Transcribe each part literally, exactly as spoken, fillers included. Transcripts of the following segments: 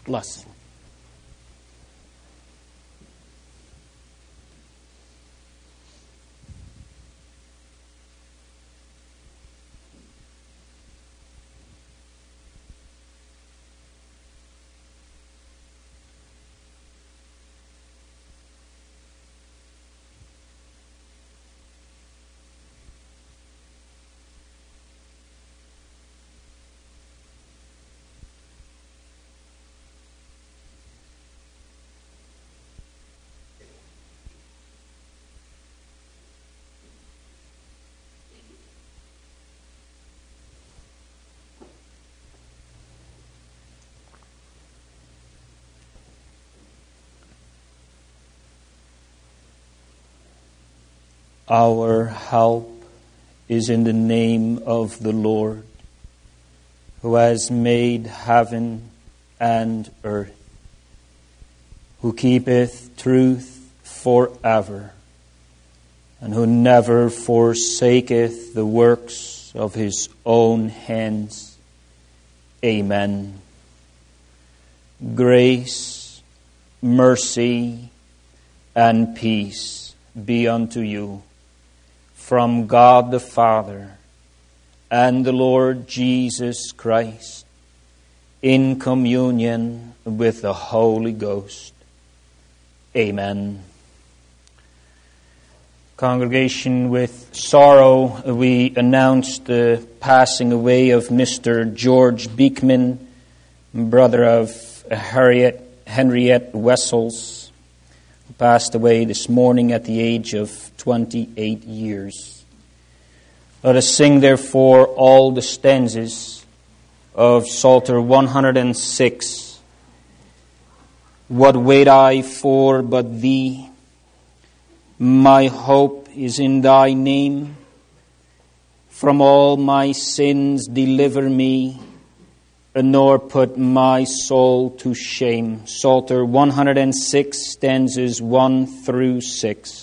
blessing. Our help is in the name of the Lord, who has made heaven and earth, who keepeth truth forever, and who never forsaketh the works of his own hands. Amen. Grace, mercy, and peace be unto you from God the Father and the Lord Jesus Christ, in communion with the Holy Ghost. Amen. Congregation, with sorrow we announce the passing away of Mister George Beekman, brother of Harriet, Henriette Wessels, who passed away this morning at the age of twenty-eight years. Let us sing, therefore, all the stanzas of Psalter one hundred six. What wait I for but Thee? My hope is in Thy name. From all my sins deliver me, nor put my soul to shame. Psalter one hundred six, stanzas one through six.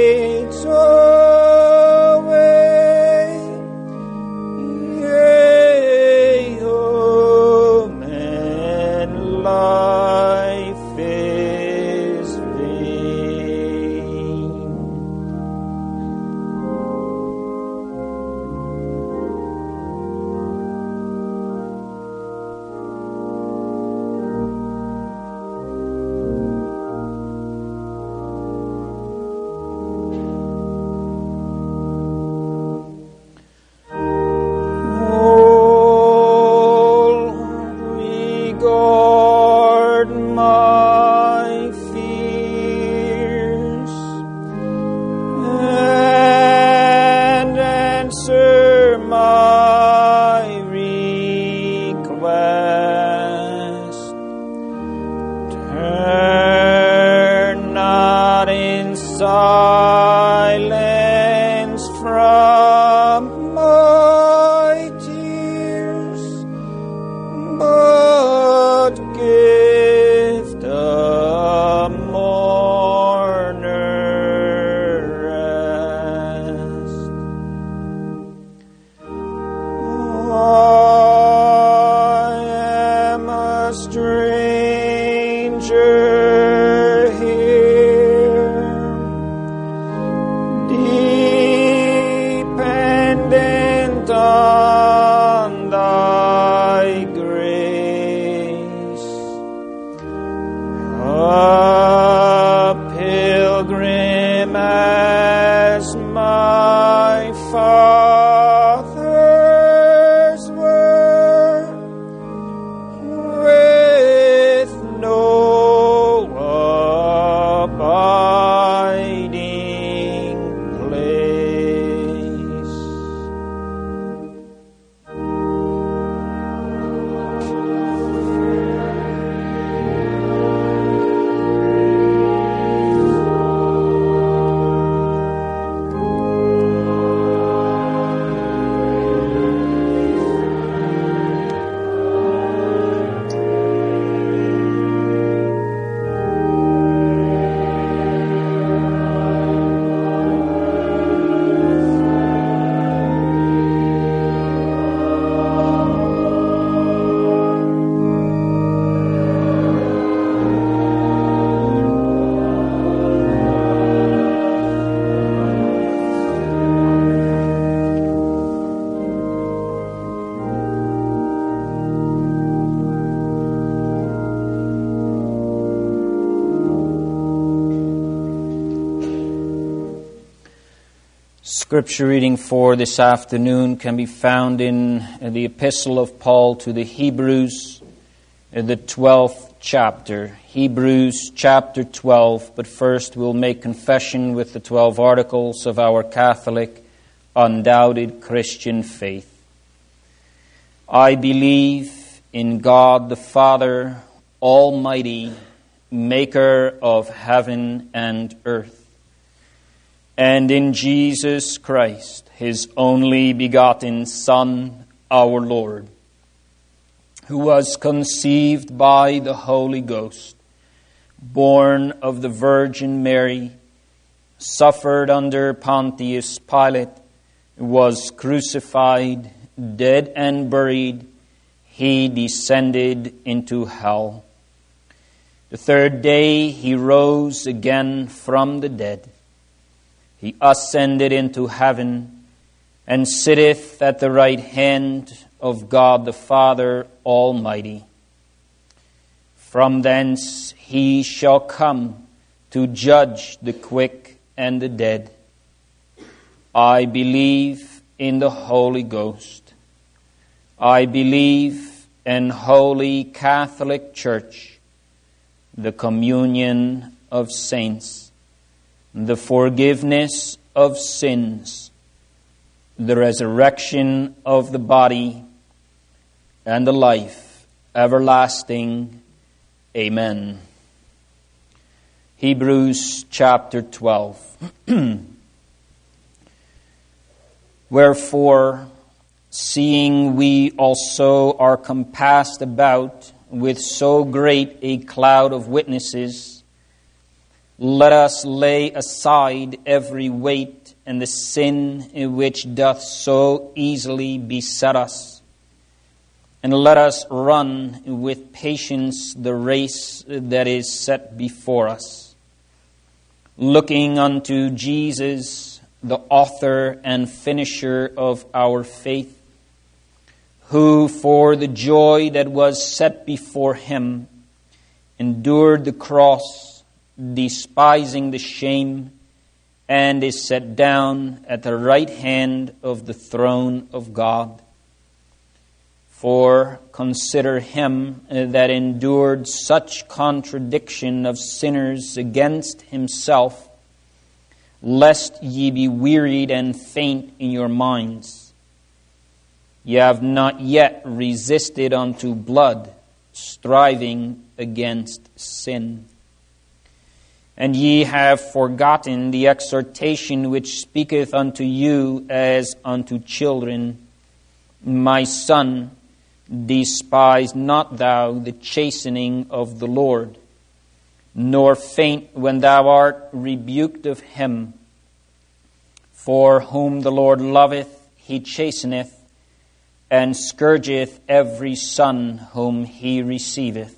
Fades away, yeah. hear my request. Turn not in silence from my tears, but give the mourner rest. I am a stranger here, dependent on thy grace, a pilgrim as my fathers were, with no abiding place. Scripture reading for this afternoon can be found in the Epistle of Paul to the Hebrews, the twelfth chapter. Hebrews chapter twelve, but first we'll make confession with the twelve articles of our Catholic, undoubted Christian faith. I believe in God the Father, Almighty, maker of heaven and earth, and in Jesus Christ, His only begotten Son, our Lord, who was conceived by the Holy Ghost, born of the Virgin Mary, suffered under Pontius Pilate, was crucified, dead and buried. He descended into hell. The third day He rose again from the dead. He ascended into heaven and sitteth at the right hand of God the Father Almighty. From thence He shall come to judge the quick and the dead. I believe in the Holy Ghost. I believe in Holy Catholic Church, the communion of saints, the forgiveness of sins, the resurrection of the body, and the life everlasting. Amen. Hebrews chapter twelve. Wherefore, seeing we also are compassed about with so great a cloud of witnesses, let us lay aside every weight and the sin which doth so easily beset us, and let us run with patience the race that is set before us, looking unto Jesus, the author and finisher of our faith, who for the joy that was set before Him endured the cross, despising the shame, and is set down at the right hand of the throne of God. For consider Him that endured such contradiction of sinners against Himself, lest ye be wearied and faint in your minds. Ye have not yet resisted unto blood, striving against sin. And ye have forgotten the exhortation which speaketh unto you as unto children. My son, despise not thou the chastening of the Lord, nor faint when thou art rebuked of him. For whom the Lord loveth, he chasteneth, and scourgeth every son whom he receiveth.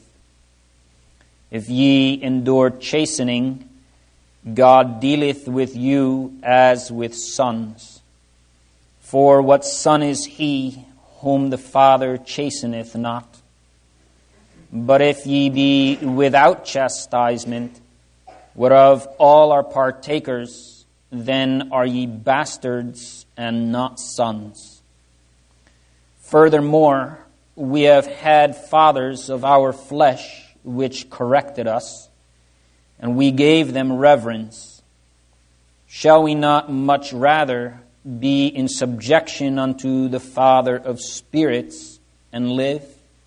If ye endure chastening, God dealeth with you as with sons. For what son is he whom the Father chasteneth not? But if ye be without chastisement, whereof all are partakers, then are ye bastards and not sons. Furthermore, we have had fathers of our flesh which corrected us, and we gave them reverence. Shall we not much rather be in subjection unto the Father of spirits and live?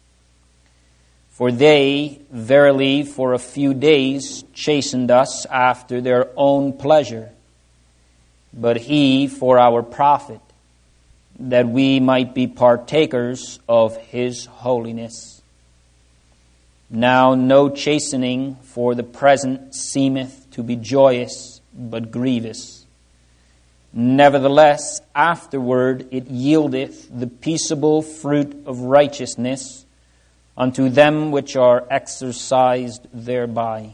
For they, verily, for a few days chastened us after their own pleasure, but he for our profit, that we might be partakers of his holiness. Now no chastening for the present seemeth to be joyous, but grievous. Nevertheless, afterward it yieldeth the peaceable fruit of righteousness unto them which are exercised thereby.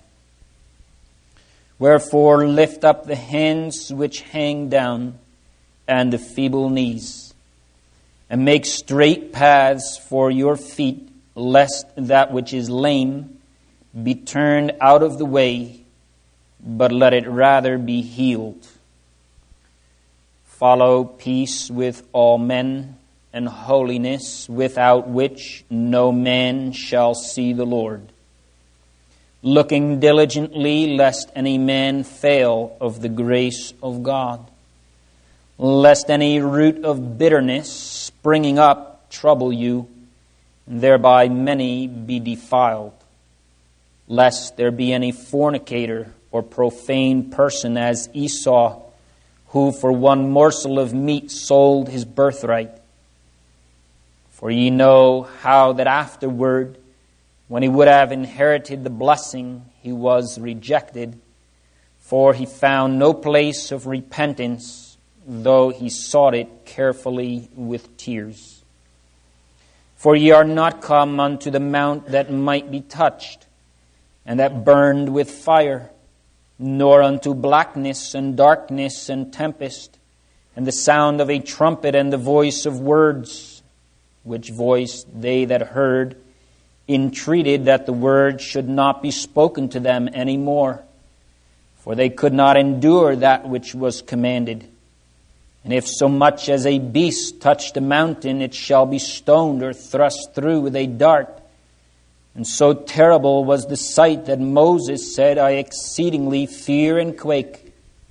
Wherefore lift up the hands which hang down, and the feeble knees, and make straight paths for your feet, lest that which is lame be turned out of the way, but let it rather be healed. Follow peace with all men, and holiness, without which no man shall see the Lord. Looking diligently, lest any man fail of the grace of God, lest any root of bitterness springing up trouble you, and thereby many be defiled, lest there be any fornicator or profane person as Esau, who for one morsel of meat sold his birthright. For ye know how that afterward, when he would have inherited the blessing, he was rejected, for he found no place of repentance, though he sought it carefully with tears. For ye are not come unto the mount that might be touched, and that burned with fire, nor unto blackness and darkness and tempest, and the sound of a trumpet and the voice of words, which voice they that heard entreated that the word should not be spoken to them any more, for they could not endure that which was commanded. And if so much as a beast touch the mountain, it shall be stoned or thrust through with a dart. And so terrible was the sight that Moses said, I exceedingly fear and quake.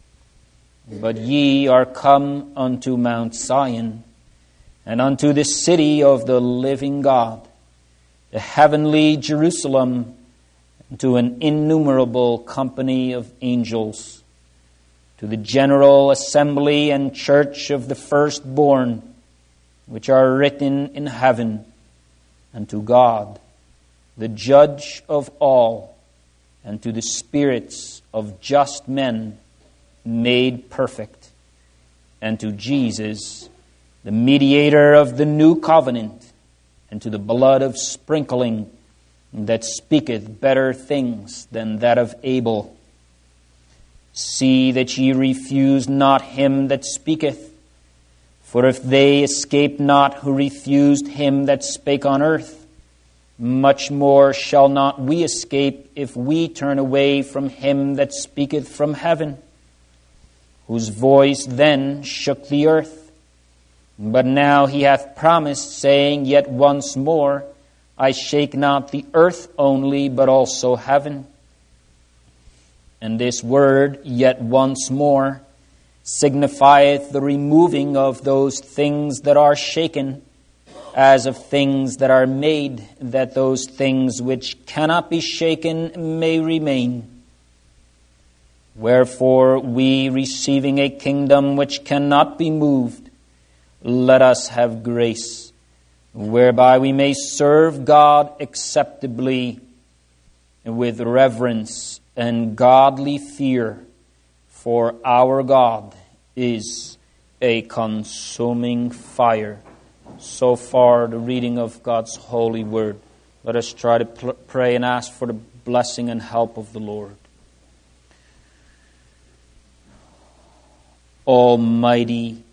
But ye are come unto Mount Zion, and unto the city of the living God, the heavenly Jerusalem, and to an innumerable company of angels, to the general assembly and church of the firstborn, which are written in heaven, and to God, the judge of all, and to the spirits of just men made perfect, and to Jesus, the mediator of the new covenant, and to the blood of sprinkling that speaketh better things than that of Abel. See that ye refuse not him that speaketh, for if they escape not who refused him that spake on earth, much more shall not we escape if we turn away from him that speaketh from heaven, whose voice then shook the earth. But now he hath promised, saying, Yet once more I shake not the earth only, but also heaven. And this word, yet once more, signifieth the removing of those things that are shaken, as of things that are made, that those things which cannot be shaken may remain. Wherefore we, receiving a kingdom which cannot be moved, let us have grace, whereby we may serve God acceptably with reverence and godly fear, for our God is a consuming fire. So far, the reading of God's holy word. Let us try to pl- pray and ask for the blessing and help of the Lord. Almighty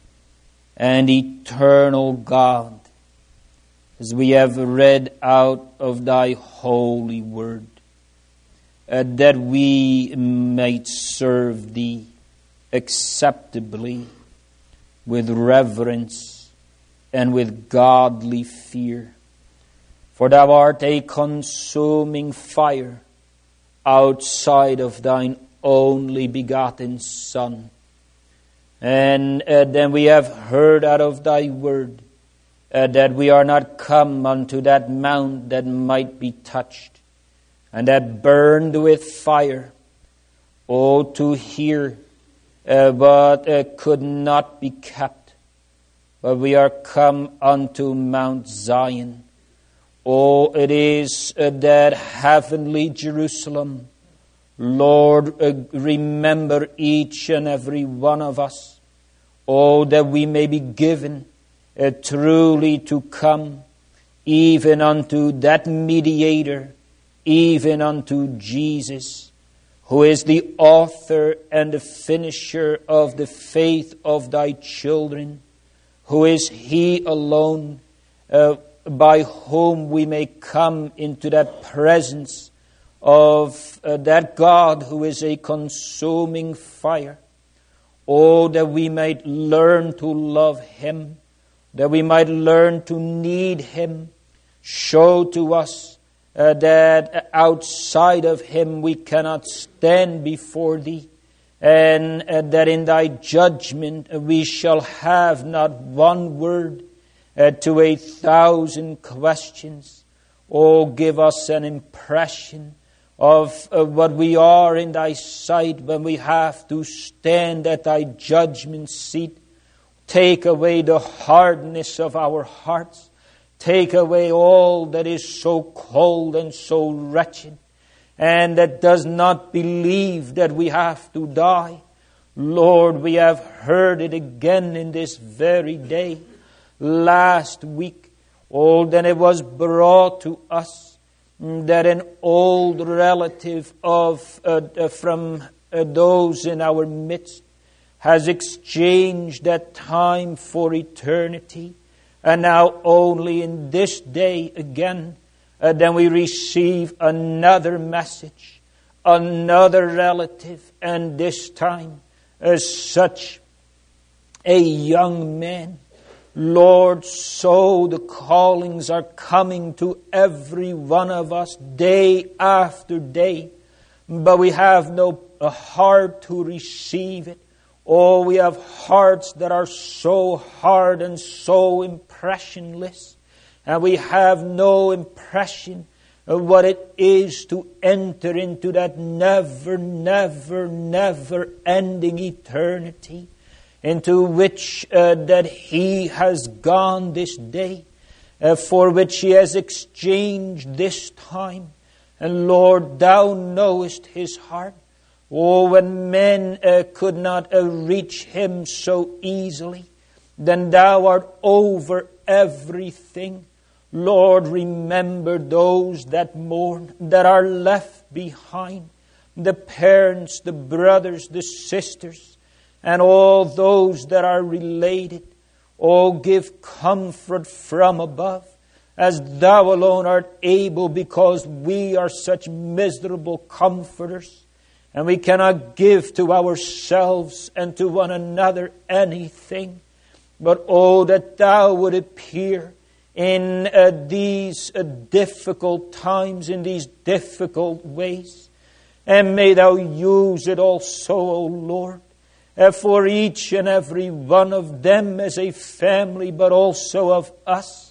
and eternal God, as we have read out of thy holy word, uh, that we might serve thee acceptably with reverence and with godly fear. For thou art a consuming fire outside of thine only begotten Son. And uh, then we have heard out of thy word uh, that we are not come unto that mount that might be touched and that burned with fire. Oh, to hear, uh, but uh, could not be kept. But we are come unto Mount Zion. Oh, it is uh, that heavenly Jerusalem. Lord, uh, remember each and every one of us. Oh, that we may be given uh, truly to come even unto that mediator, even unto Jesus, who is the author and the finisher of the faith of thy children, who is he alone uh, by whom we may come into that presence of uh, that God who is a consuming fire. Oh, that we might learn to love him, that we might learn to need him. Show to us uh, that outside of him we cannot stand before thee, and uh, that in thy judgment we shall have not one word uh, to a thousand questions. Oh, give us an impression of uh, what we are in thy sight when we have to stand at thy judgment seat. Take away the hardness of our hearts. Take away all that is so cold and so wretched, and that does not believe that we have to die. Lord, we have heard it again in this very day. Last week, oh, then it was brought to us that an old relative of uh, uh, from uh, those in our midst has exchanged that time for eternity. And now only in this day again, uh, then we receive another message, another relative, and this time as such a young man. Lord, so the callings are coming to every one of us day after day, but we have no a heart to receive it. Oh, we have hearts that are so hard and so impressionless, and we have no impression of what it is to enter into that never, never, never ending eternity, into which uh, that he has gone this day, uh, for which he has exchanged this time. And Lord, thou knowest his heart. Oh, when men uh, could not uh, reach him so easily, then thou art over everything. Lord, remember those that mourn, that are left behind, the parents, the brothers, the sisters, and all those that are related. Oh, give comfort from above, as thou alone art able, because we are such miserable comforters, and we cannot give to ourselves and to one another anything. But oh, that thou would appear in uh, these uh, difficult times, in these difficult ways. And may thou use it also, O Lord, uh, for each and every one of them as a family, but also of us.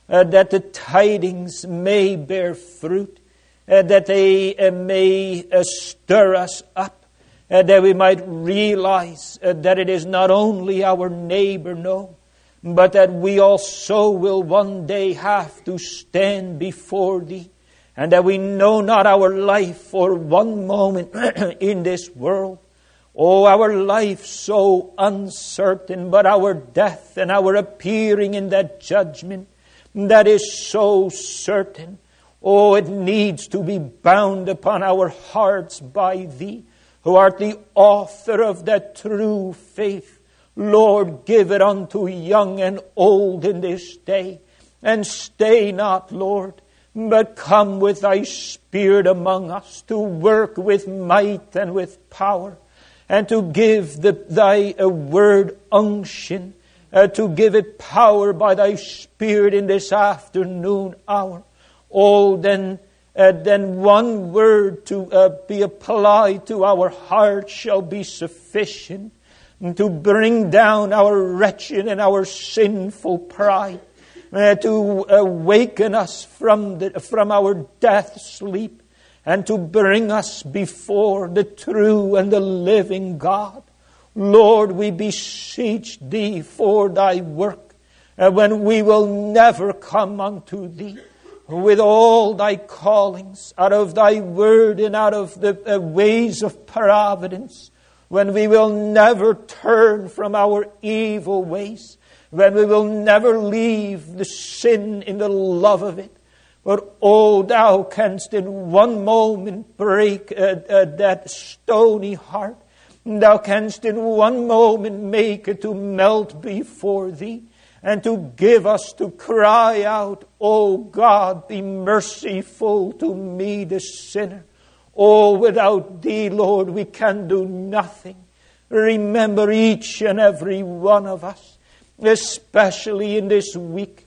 uh, that the tidings may bear fruit, uh, that they uh, may uh, stir us up, uh, that we might realize uh, that it is not only our neighbor, no, but that we also will one day have to stand before Thee, and that we know not our life for one moment in this world. Oh, our life so uncertain, but our death and our appearing in that judgment, that is so certain. Oh, it needs to be bound upon our hearts by Thee, who art the author of that true faith. Lord, give it unto young and old in this day, and stay not, Lord, but come with Thy Spirit among us to work with might and with power, and to give the, Thy uh, word unction, uh, to give it power by Thy Spirit in this afternoon hour. Oh, then, uh, then one word to uh, be applied to our hearts shall be sufficient to bring down our wretched and our sinful pride, uh, to awaken us from the, from our death sleep, and to bring us before the true and the living God. Lord, we beseech Thee for Thy work, uh, when we will never come unto Thee with all Thy callings, out of Thy word and out of the uh, ways of providence, when we will never turn from our evil ways, when we will never leave the sin in the love of it. But, oh, Thou canst in one moment break uh, uh, that stony heart. Thou canst in one moment make it to melt before Thee, and to give us to cry out, "Oh God, be merciful to me, the sinner." Oh, without Thee, Lord, we can do nothing. Remember each and every one of us, especially in this week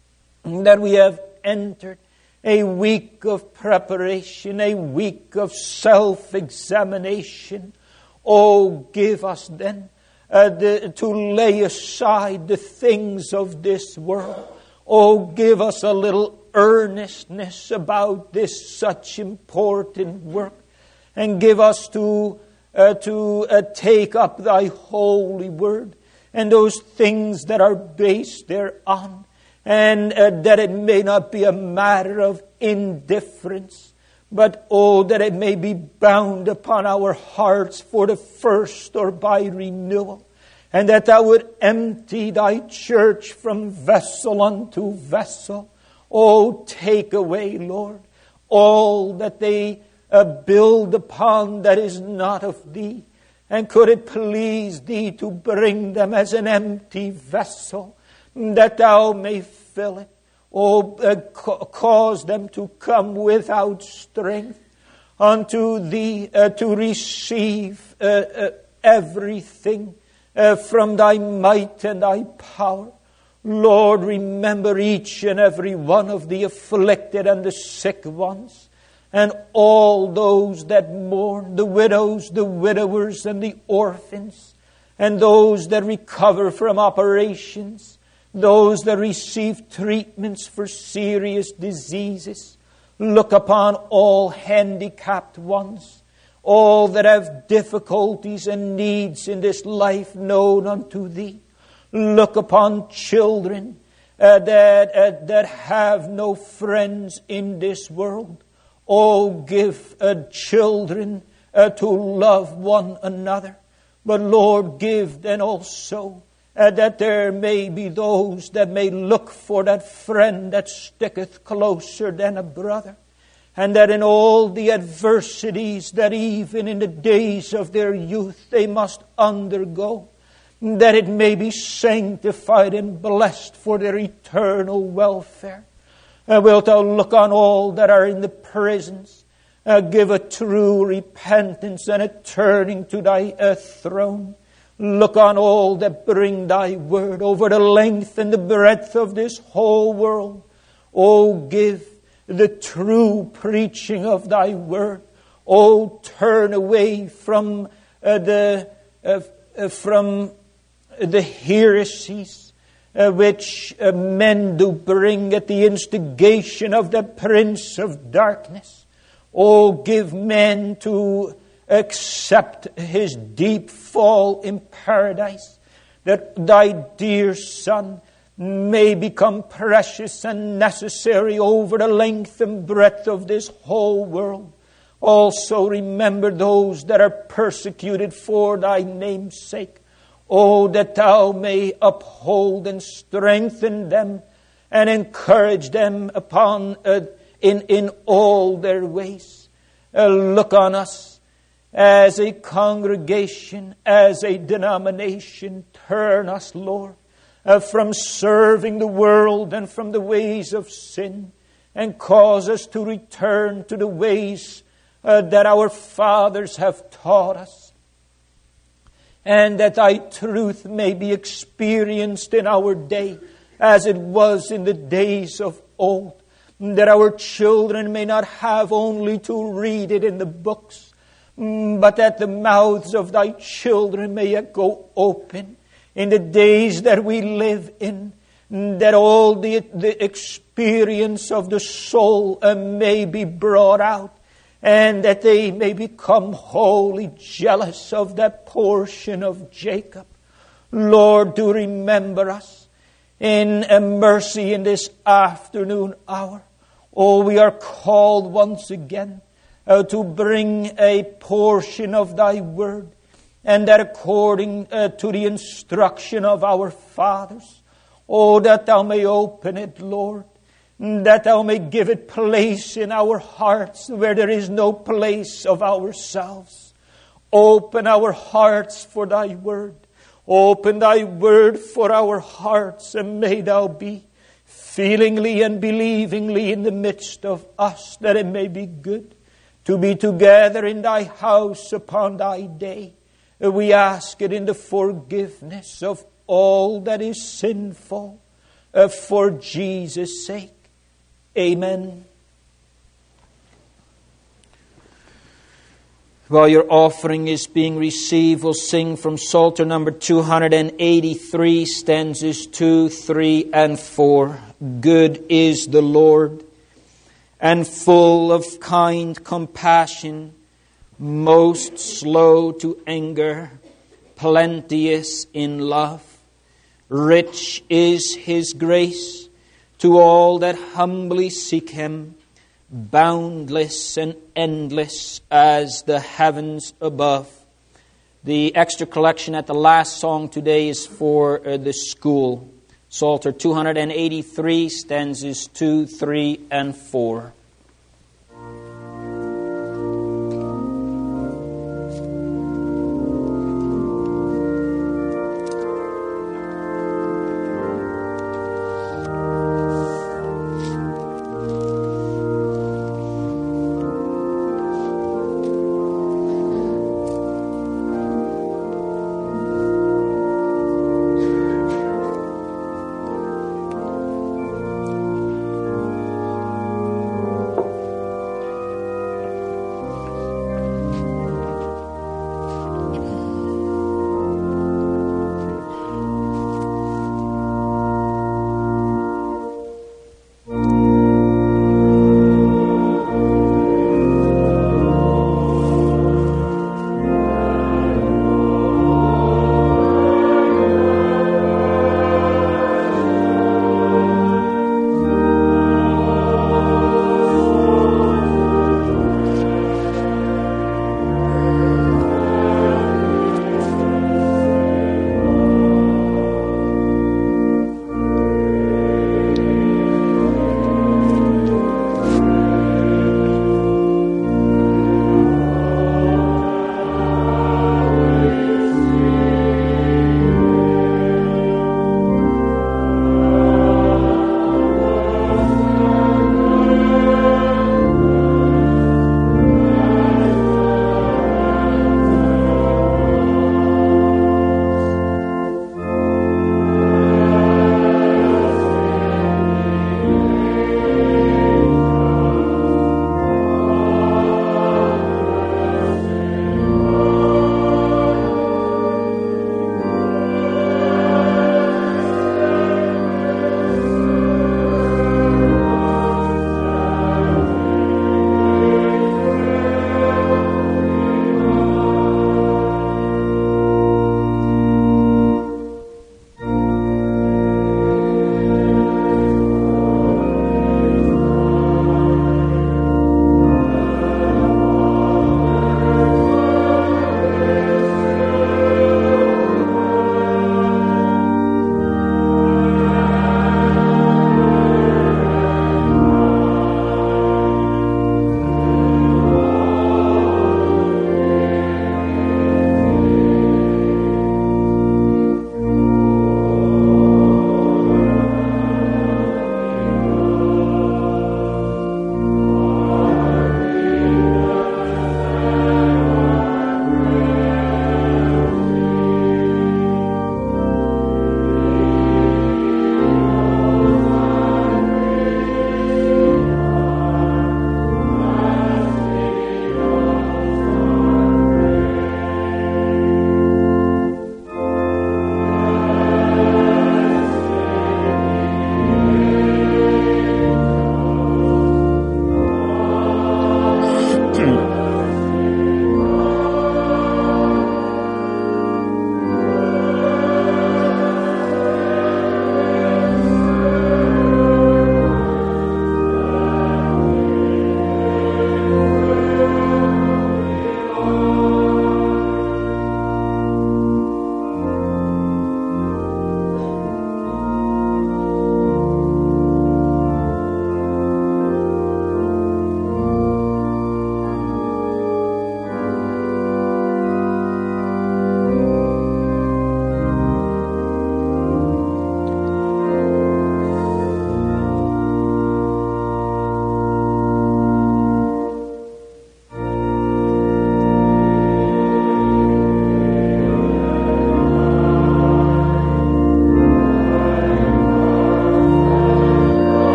that we have entered, a week of preparation, a week of self-examination. Oh, give us then uh, the, to lay aside the things of this world. Oh, give us a little earnestness about this such important work, and give us to uh, to uh, take up Thy holy word and those things that are based thereon, and uh, that it may not be a matter of indifference, but oh, that it may be bound upon our hearts for the first or by renewal, and that Thou would empty Thy church from vessel unto vessel. Oh, take away, Lord, all that they uh, build upon that is not of Thee. And could it please Thee to bring them as an empty vessel, that Thou may fill it. Oh, uh, ca- cause them to come without strength unto Thee, uh, to receive uh, uh, everything uh, from Thy might and Thy power. Lord, remember each and every one of the afflicted and the sick ones, and all those that mourn, the widows, the widowers, and the orphans, and those that recover from operations, those that receive treatments for serious diseases. Look upon all handicapped ones, all that have difficulties and needs in this life known unto Thee. Look upon children uh, that uh, that have no friends in this world. Oh, give uh, children uh, to love one another. But Lord, give then also uh, that there may be those that may look for that friend that sticketh closer than a brother. And that in all the adversities that even in the days of their youth they must undergo, that it may be sanctified and blessed for their eternal welfare. Uh, wilt Thou look on all that are in the prisons, uh, give a true repentance and a turning to Thy uh, throne. Look on all that bring Thy word over the length and the breadth of this whole world. Oh, give the true preaching of Thy word. Oh, turn away from uh, the uh, uh, from the heresies uh, which uh, men do bring at the instigation of the prince of darkness. Oh, give men to accept his deep fall in paradise, that thy dear Son may become precious and necessary over the length and breadth of this whole world. Also remember those that are persecuted for thy name's sake. Oh, that thou may uphold and strengthen them and encourage them upon uh, in, in all their ways. Uh, look on us as a congregation, as a denomination. Turn us, Lord, uh, from serving the world and from the ways of sin, and cause us to return to the ways Uh, that our fathers have taught us, and that thy truth may be experienced in our day as it was in the days of old, that our children may not have only to read it in the books, but that the mouths of thy children may go open in the days that we live in, that all the, the experience of the soul uh, may be brought out, and that they may become wholly jealous of that portion of Jacob. Lord, do remember us in a mercy in this afternoon hour. Oh, we are called once again uh, to bring a portion of thy word, and that according uh, to the instruction of our fathers. Oh, that thou may open it, Lord, that thou may give it place in our hearts where there is no place of ourselves. Open our hearts for thy word. Open thy word for our hearts, and may thou be feelingly and believingly in the midst of us, that it may be good to be together in thy house upon thy day. We ask it in the forgiveness of all that is sinful, uh, for Jesus' sake. Amen. While your offering is being received, we'll sing from Psalter number two eighty-three, stanzas two, three, and four. Good is the Lord, and full of kind compassion, most slow to anger, plenteous in love. Rich is his grace to all that humbly seek him, boundless and endless as the heavens above. The extra collection at the last song today is for uh, the school. Psalter two eighty-three, stanzas two, three, and four.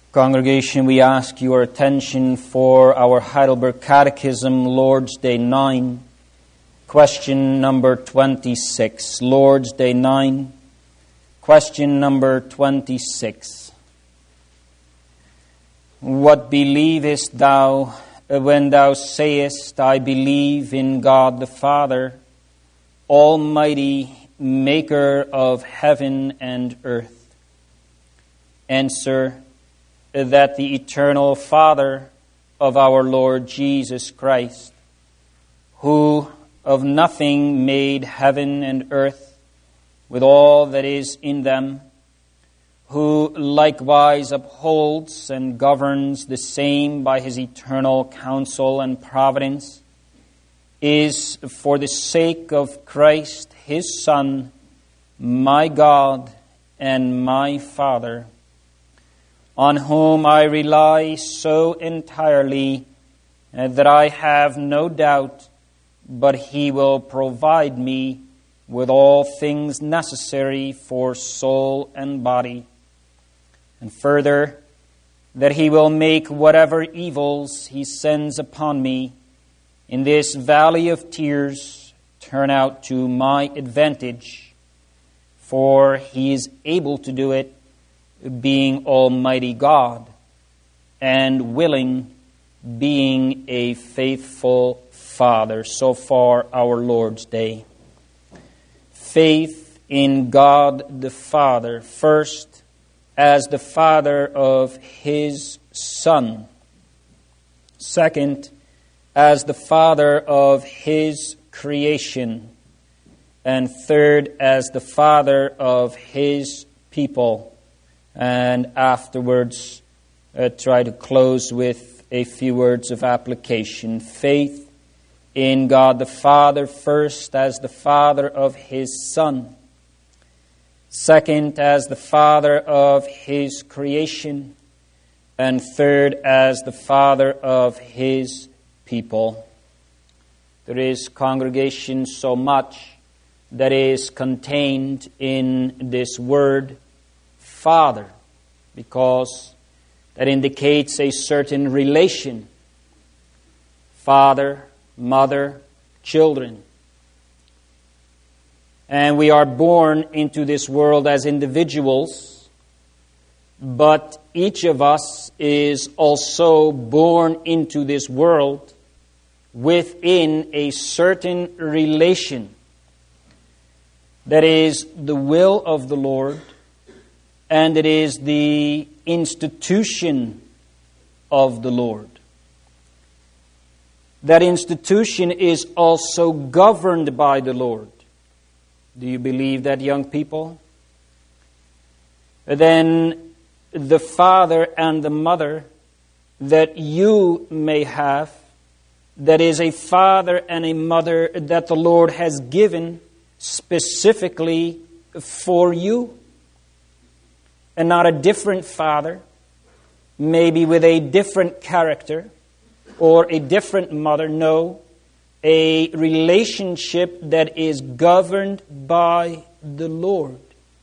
Congregation, we ask your attention for our Heidelberg Catechism, Lord's Day nine, question number twenty-six. Lord's Day nine, question number twenty-six. What believest thou when thou sayest, I believe in God the Father, Almighty, Maker of heaven and earth? Answer, that the eternal Father of our Lord Jesus Christ, who of nothing made heaven and earth with all that is in them, who likewise upholds and governs the same by his eternal counsel and providence, is for the sake of Christ his Son, my God and my Father, on whom I rely so entirely uh, that I have no doubt but he will provide me with all things necessary for soul and body. And further, that he will make whatever evils he sends upon me in this valley of tears turn out to my advantage, for he is able to do it, being Almighty God, and willing, being a faithful Father. So far, our Lord's Day. Faith in God the Father, first, as the Father of his Son. Second, as the Father of his creation. And third, as the Father of his people. And afterwards, uh, try to close with a few words of application. Faith in God the Father, first as the Father of his Son. Second, as the Father of his creation. And third, as the Father of his people. There is, congregation, so much that is contained in this word Father, because that indicates a certain relation. Father, mother, children. And we are born into this world as individuals, but each of us is also born into this world within a certain relation. That is the will of the Lord, and it is the institution of the Lord. That institution is also governed by the Lord. Do you believe that, young people? Then the father and the mother that you may have, that is a father and a mother that the Lord has given specifically for you. And not a different father, maybe with a different character or a different mother. No, a relationship that is governed by the Lord.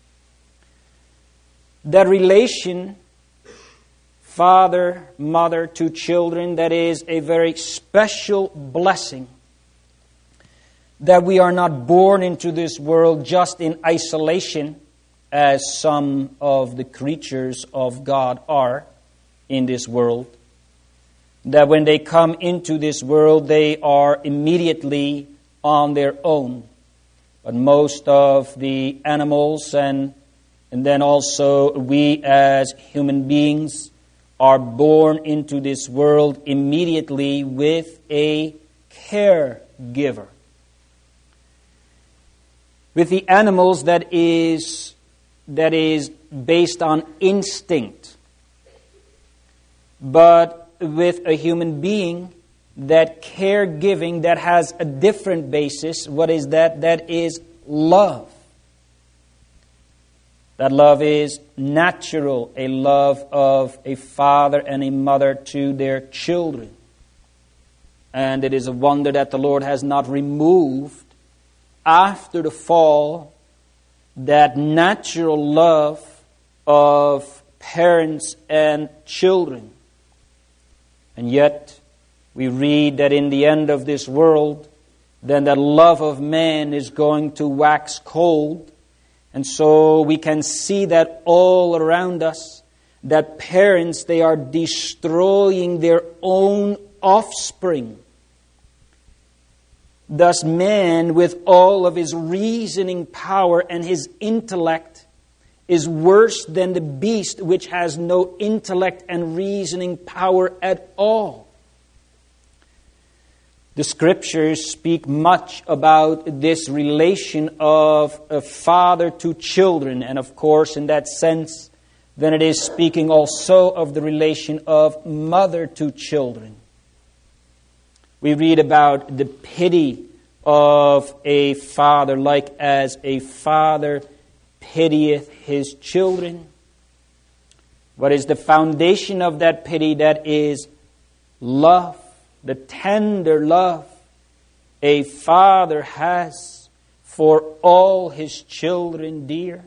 That relation, father, mother to children, that is a very special blessing. That we are not born into this world just in isolation, as some of the creatures of God are in this world. That when they come into this world, they are immediately on their own. But most of the animals and, and then also we as human beings are born into this world immediately with a caregiver. With the animals, that is that is based on instinct. But with a human being, that caregiving that has a different basis. What is that? That is love. That love is natural, a love of a father and a mother to their children. And it is a wonder that the Lord has not removed after the fall that natural love of parents and children. And yet, we read that in the end of this world, then the love of man is going to wax cold. And so we can see that all around us, that parents, they are destroying their own offspring. Thus man, with all of his reasoning power and his intellect, is worse than the beast which has no intellect and reasoning power at all. The Scriptures speak much about this relation of a father to children. And of course, in that sense, then it is speaking also of the relation of mother to children. We read about the pity of a father, like as a father pitieth his children. What is the foundation of that pity? That is love. The tender love a father has for all his children dear.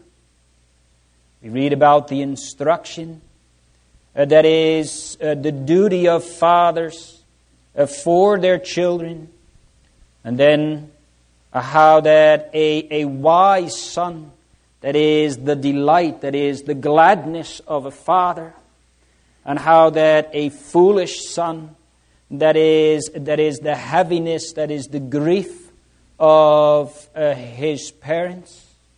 We read about the instruction uh, that is uh, the duty of fathers uh, for their children. And then uh, how that a, a wise son, that is the delight, that is the gladness of a father. And how that a foolish son, That is, that is the heaviness, that is the grief of uh, his parents.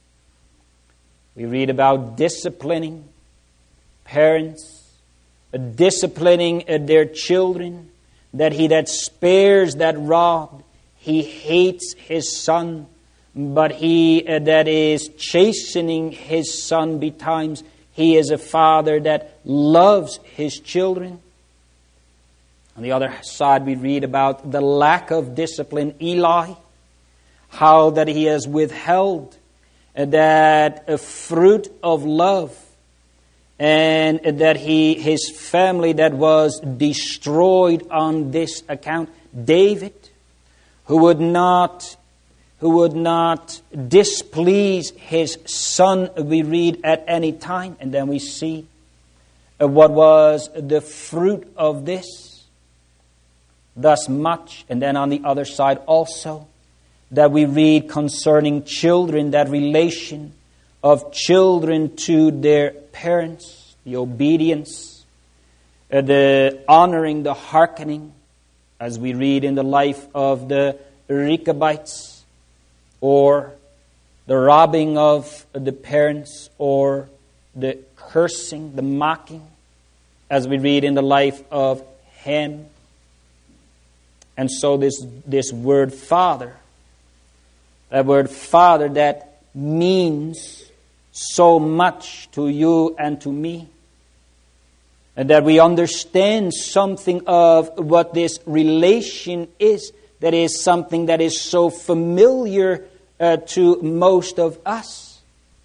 We read about disciplining parents, uh, disciplining uh, their children, that he that spares that rod, he hates his son, but he uh, that is chastening his son betimes, he is a father that loves his children. On the other side, we read about the lack of discipline. Eli, how that he has withheld that a fruit of love, and that he his family that was destroyed on this account. David, who would not who would not displease his son, we read, at any time, and then we see what was the fruit of this. Thus much, and then on the other side also, that we read concerning children, that relation of children to their parents, the obedience, uh, the honoring, the hearkening, as we read in the life of the Rechabites, or the robbing of the parents, or the cursing, the mocking, as we read in the life of Ham. And so this, this word father, that word father that means so much to you and to me, and that we understand something of what this relation is, that is something that is so familiar uh, to most of us.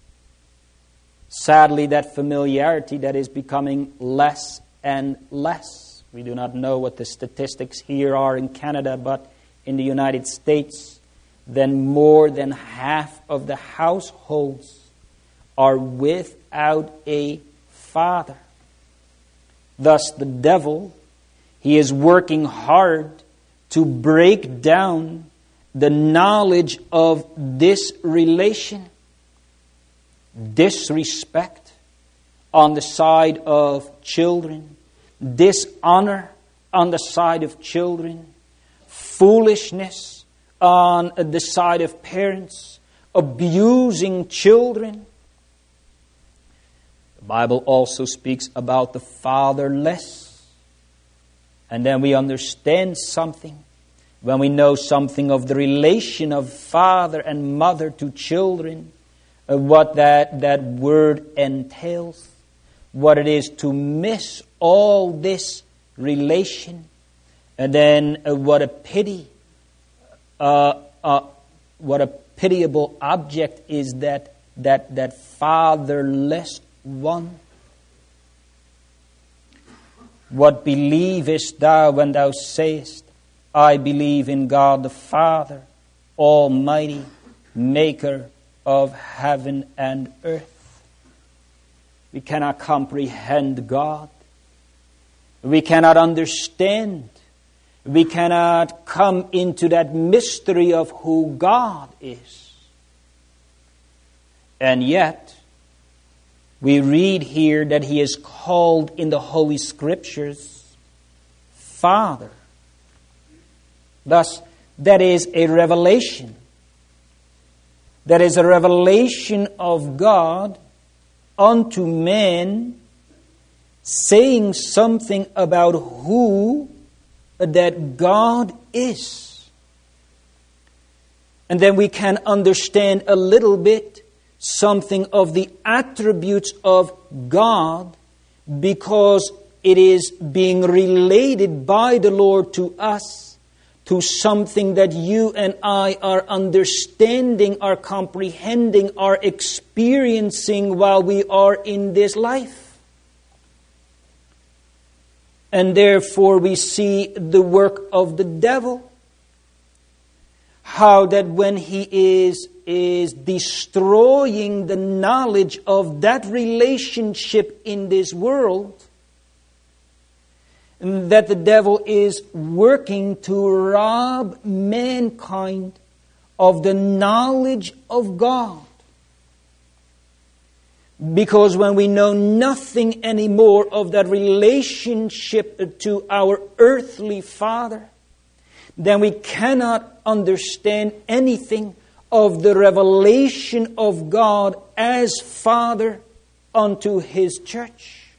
Sadly, that familiarity that is becoming less and less. We do not know what the statistics here are in Canada, but in the United States, then more than half of the households are without a father. Thus the devil, he is working hard to break down the knowledge of this relation. Disrespect on the side of children, dishonor on the side of children, foolishness on the side of parents, abusing children. The Bible also speaks about the fatherless. And then we understand something when we know something of the relation of father and mother to children, uh, what that, that word entails, what it is to miss all this relation, and then uh, what a pity, uh, uh, what a pitiable object is that that that fatherless one. What believest thou when thou sayest, I believe in God the Father, Almighty, Maker of heaven and earth? We cannot comprehend God. We cannot understand. We cannot come into that mystery of who God is. And yet, we read here that He is called in the Holy Scriptures Father. Thus, that is a revelation. That is a revelation of God unto men, saying something about who that God is. And then we can understand a little bit something of the attributes of God, because it is being related by the Lord to us, to something that you and I are understanding, are comprehending, are experiencing while we are in this life. And therefore we see the work of the devil. How that when he is, is destroying the knowledge of that relationship in this world, that the devil is working to rob mankind of the knowledge of God. Because when we know nothing anymore of that relationship to our earthly Father, then we cannot understand anything of the revelation of God as Father unto His church.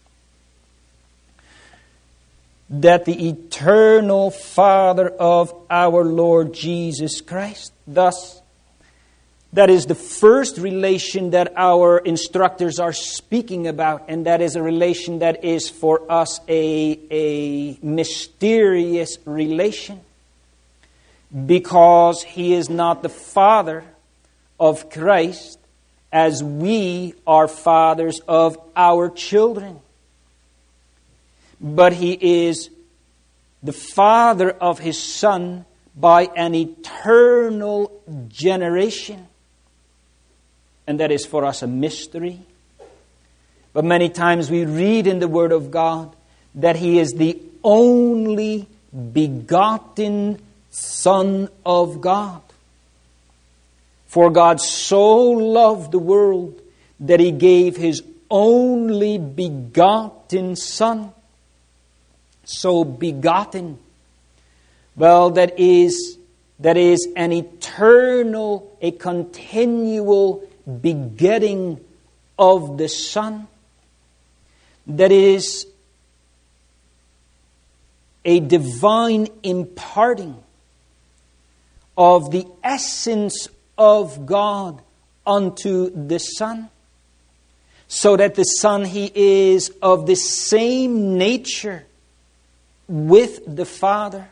That the eternal Father of our Lord Jesus Christ, thus, that is the first relation that our instructors are speaking about, and that is a relation that is for us a, a mysterious relation, because He is not the Father of Christ as we are fathers of our children, but He is the Father of His Son by an eternal generation. And that is for us a mystery. But many times we read in the Word of God that He is the only begotten Son of God. For God so loved the world that He gave His only begotten Son. So begotten. Well, that is, that is an eternal, a continual begetting of the Son. That is a divine imparting of the essence of God unto the Son, so that the Son, He is of the same nature with the Father.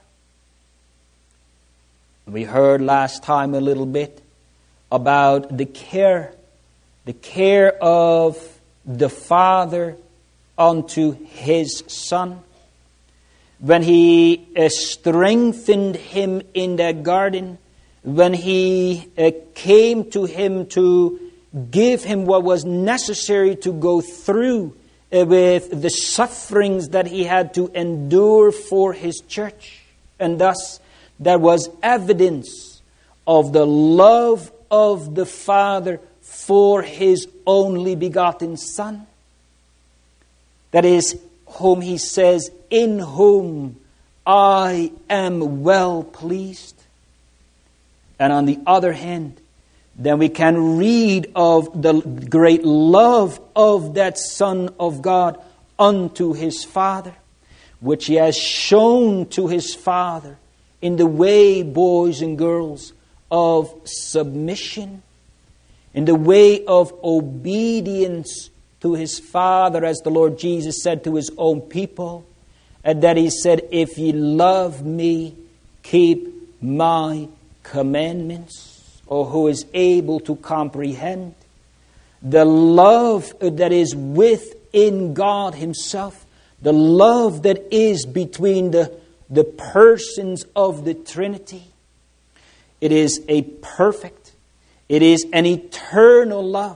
We heard last time a little bit about the care, the care of the Father unto His Son. When He uh, strengthened Him in the garden, when He uh, came to Him to give Him what was necessary to go through uh, with the sufferings that He had to endure for His church. And thus, there was evidence of the love of the Father for His only begotten Son. That is, whom He says, in whom I am well pleased. And on the other hand, then we can read of the great love of that Son of God unto His Father, which He has shown to His Father in the way, boys and girls, of submission, in the way of obedience to His Father, as the Lord Jesus said to His own people, and that He said, if ye love me, keep my commandments. Or who is able to comprehend the love that is within God Himself, the love that is between the, the persons of the Trinity. It is a perfect, it is an eternal love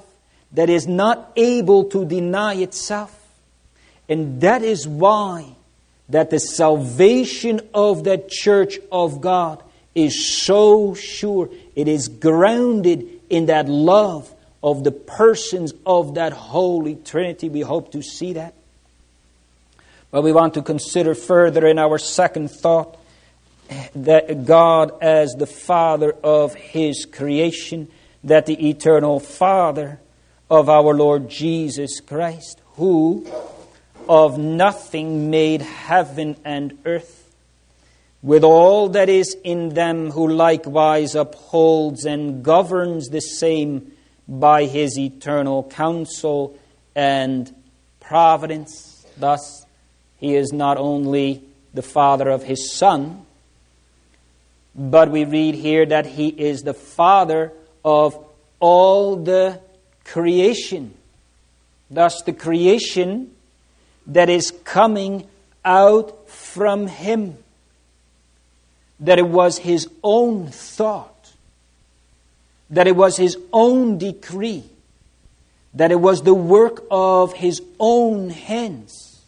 that is not able to deny itself. And that is why that the salvation of the church of God is so sure. It is grounded in that love of the persons of that Holy Trinity. We hope to see that. But we want to consider further in our second thought that God as the Father of His creation, that the eternal Father of our Lord Jesus Christ, who of nothing made heaven and earth, with all that is in them, who likewise upholds and governs the same by His eternal counsel and providence. Thus, He is not only the Father of His Son, but we read here that He is the Father of all the creation. Thus, the creation that is coming out from Him, that it was His own thought, that it was His own decree, that it was the work of His own hands.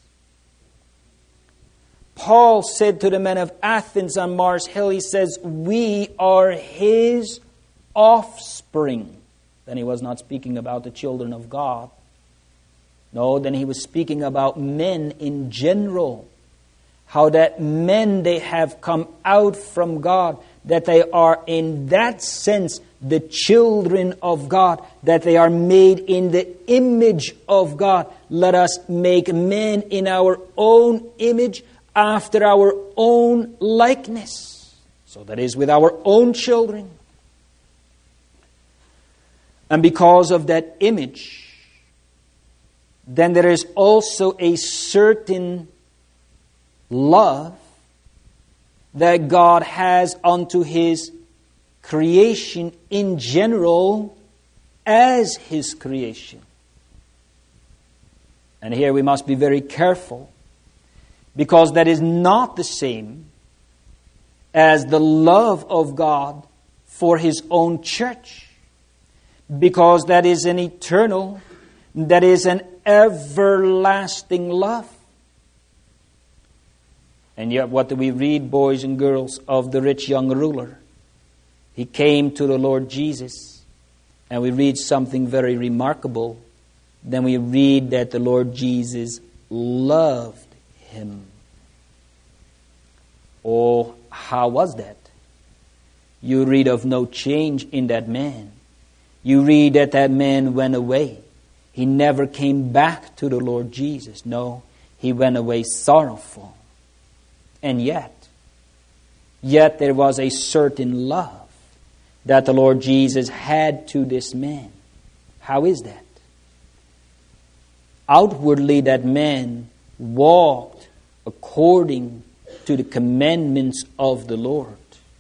Paul said to the men of Athens on Mars Hill, he says, we are His offspring. Then he was not speaking about the children of God. No, then he was speaking about men in general. How that men, they have come out from God, that they are in that sense the children of God, that they are made in the image of God. Let us make men in our own image, after our own likeness. So that is with our own children. And because of that image, then there is also a certain love that God has unto His creation in general as His creation. And here we must be very careful, because that is not the same as the love of God for His own church. Because that is an eternal, that is an everlasting love. And yet what do we read, boys and girls, of the rich young ruler? He came to the Lord Jesus, and we read something very remarkable. Then we read that the Lord Jesus loved him. Oh, how was that? You read of no change in that man. You read that that man went away. He never came back to the Lord Jesus. No, he went away sorrowful. And yet, yet there was a certain love that the Lord Jesus had to this man. How is that? Outwardly, that man walked according to the commandments of the Lord.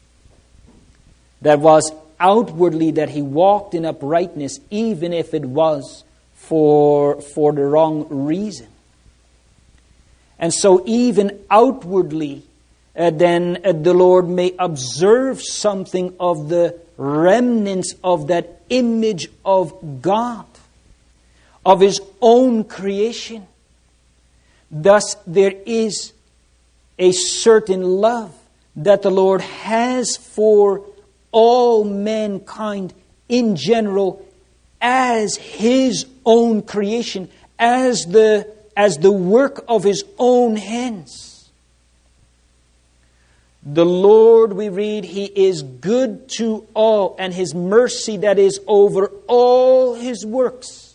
That was outwardly that he walked in uprightness, even if it was for, for the wrong reason. And so even outwardly, uh, then uh, the Lord may observe something of the remnants of that image of God, of His own creation. Thus there is a certain love that the Lord has for all mankind in general as His own creation, as the, as the work of His own hands. The Lord, we read, He is good to all, and His mercy that is over all His works.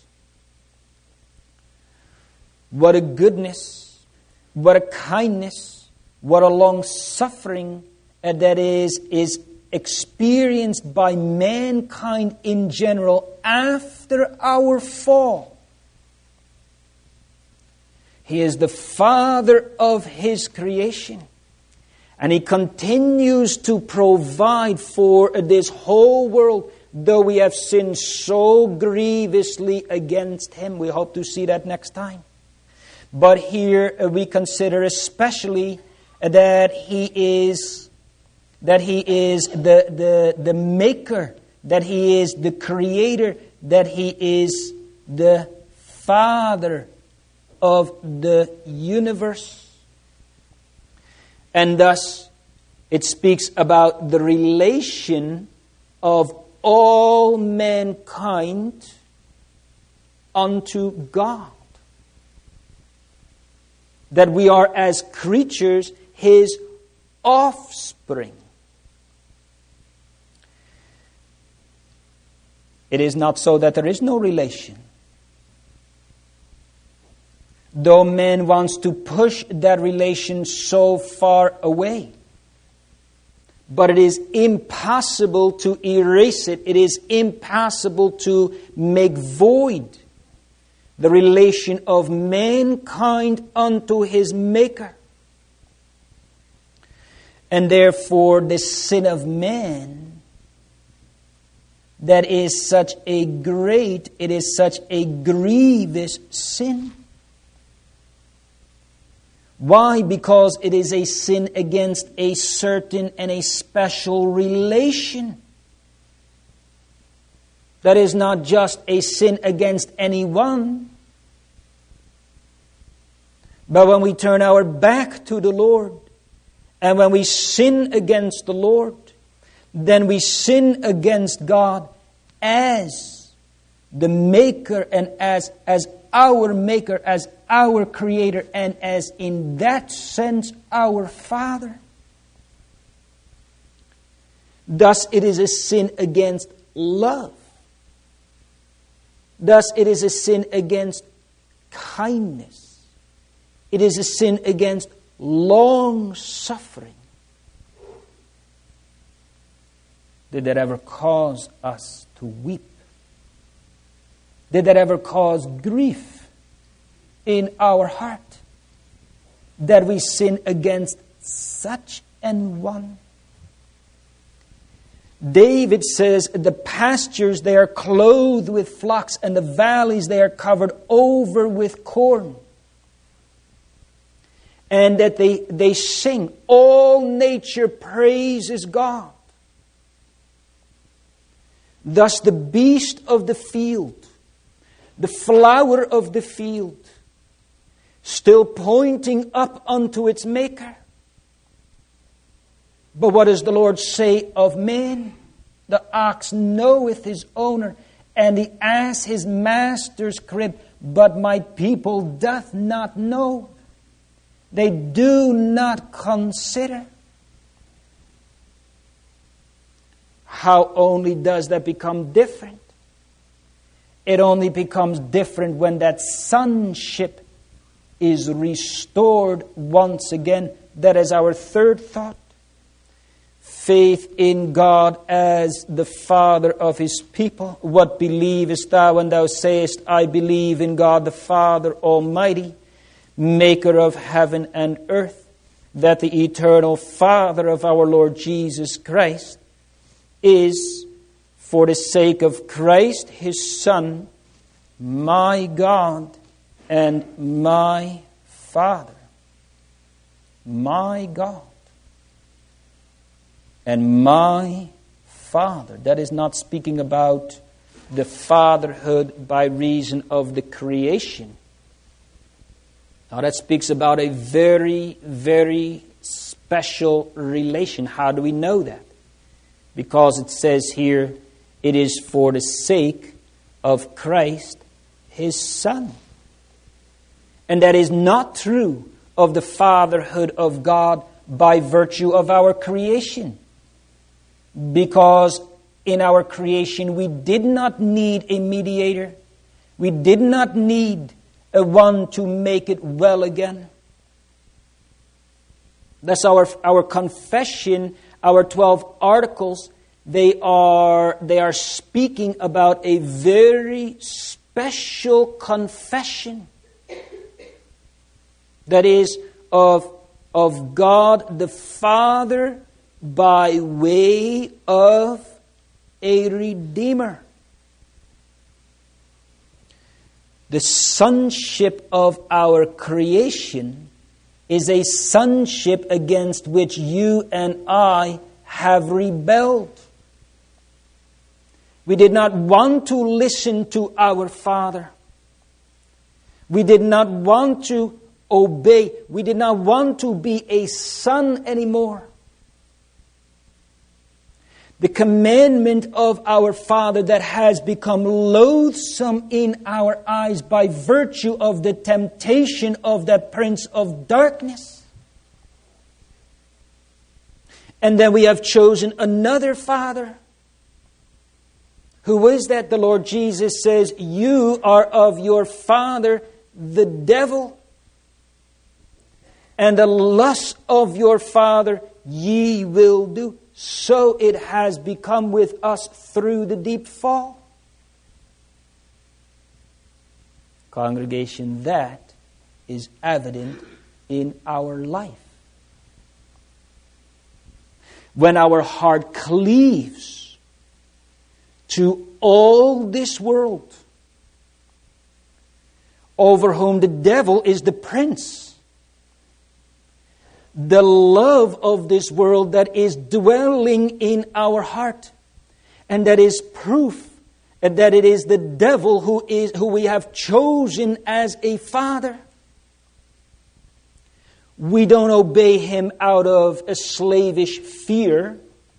What a goodness, what a kindness, what a long suffering that is, is experienced by mankind in general after our fall. He is the Father of His creation. And He continues to provide for this whole world, though we have sinned so grievously against Him. We hope to see that next time. But here we consider especially that He is that He is the, the, the maker, that He is the creator, that He is the Father of the universe. And thus, it speaks about the relation of all mankind unto God. That we are as creatures His offspring. It is not so that there is no relation. Though man wants to push that relation so far away. But it is impossible to erase it. It is impossible to make void the relation of mankind unto his Maker. And therefore the sin of man, that is such a great, it is such a grievous sin. Why? Because it is a sin against a certain and a special relation. That is not just a sin against anyone. But when we turn our back to the Lord, and when we sin against the Lord, then we sin against God as the Maker and as, as our Maker, as our Creator, and as in that sense our Father. Thus it is a sin against love. Thus it is a sin against kindness. It is a sin against long suffering. Did that ever cause us to weep? Did that ever cause grief in our heart that we sin against such an one? David says, the pastures they are clothed with flocks, and the valleys they are covered over with corn. And that they, they sing, all nature praises God. Thus the beast of the field, the flower of the field, still pointing up unto its Maker. But what does the Lord say of man? The ox knoweth his owner, and the ass his master's crib, but my people doth not know. They do not consider. How only does that become different? It only becomes different when that sonship is restored once again. That is our third thought. Faith in God as the Father of His people. What believest thou when thou sayest, I believe in God the Father Almighty, Maker of heaven and earth, that the eternal Father of our Lord Jesus Christ is, for the sake of Christ, His Son, my God and my Father. My God and my Father. That is not speaking about the fatherhood by reason of the creation. Now that speaks about a very, very special relation. How do we know that? Because it says here, it is for the sake of Christ, His Son. And that is not true of the fatherhood of God by virtue of our creation. Because in our creation we did not need a mediator. We did not need a one to make it well again. That's our our confession, our twelve articles. They are they are speaking about a very special confession. That is of of God the Father by way of a Redeemer. The sonship of our creation is a sonship against which you and I have rebelled. We did not want to listen to our Father. We did not want to obey. We did not want to be a son anymore. The commandment of our Father that has become loathsome in our eyes by virtue of the temptation of that prince of darkness. And then we have chosen another father. Who is that? The Lord Jesus says, you are of your father, the devil, and the lust of your father ye will do. So it has become with us through the deep fall. Congregation, that is evident in our life. When our heart cleaves to all this world, over whom the devil is the prince, the love of this world that is dwelling in our heart, and that is proof that it is the devil who is who we have chosen as a father. We don't obey him out of a slavish fear.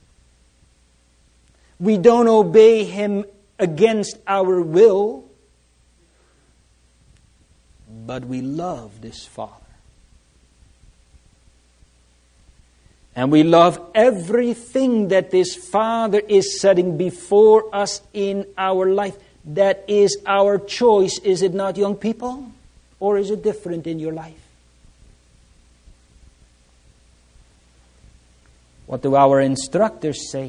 We don't obey him against our will. But we love this Father. And we love everything that this Father is setting before us in our life. That is our choice, is it not, young people? Or is it different in your life? What do our instructors say?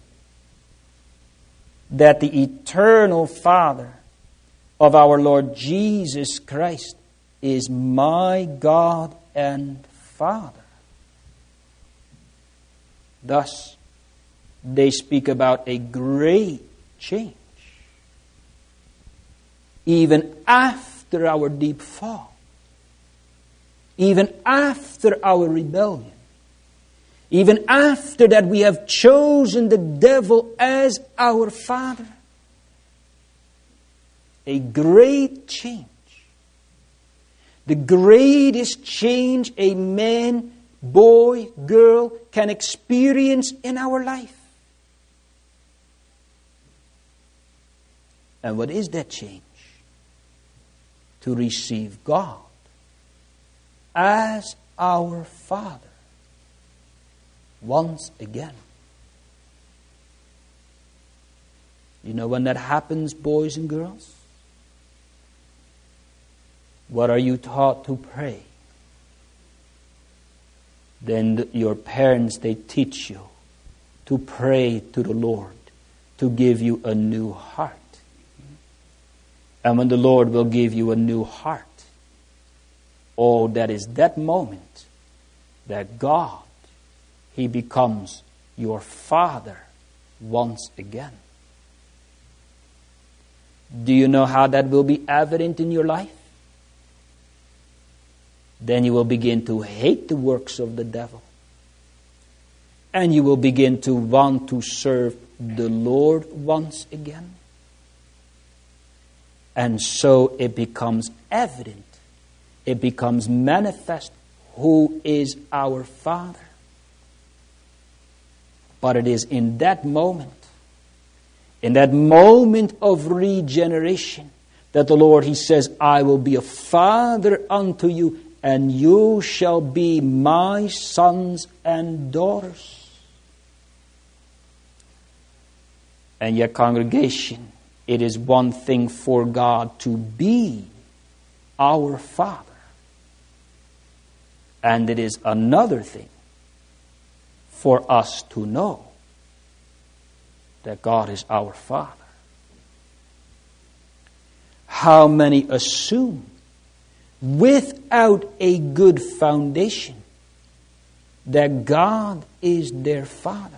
That the eternal Father of our Lord Jesus Christ is my God and Father. Thus, they speak about a great change. Even after our deep fall. Even after our rebellion. Even after that we have chosen the devil as our father. A great change. The greatest change a man, boy, girl can experience in our life. And what is that change? To receive God as our Father once again. You know when that happens, boys and girls? What are you taught to pray? Then your parents, they teach you to pray to the Lord to give you a new heart. And when the Lord will give you a new heart, oh, that is that moment that God, He becomes your Father once again. Do you know how that will be evident in your life? Then you will begin to hate the works of the devil. And you will begin to want to serve the Lord once again. And so it becomes evident, it becomes manifest who is our Father. But it is in that moment, in that moment of regeneration, that the Lord, He says, I will be a father unto you, and you shall be my sons and daughters. And yet, congregation, it is one thing for God to be our Father. And it is another thing for us to know that God is our Father. How many assume, without a good foundation, that God is their Father?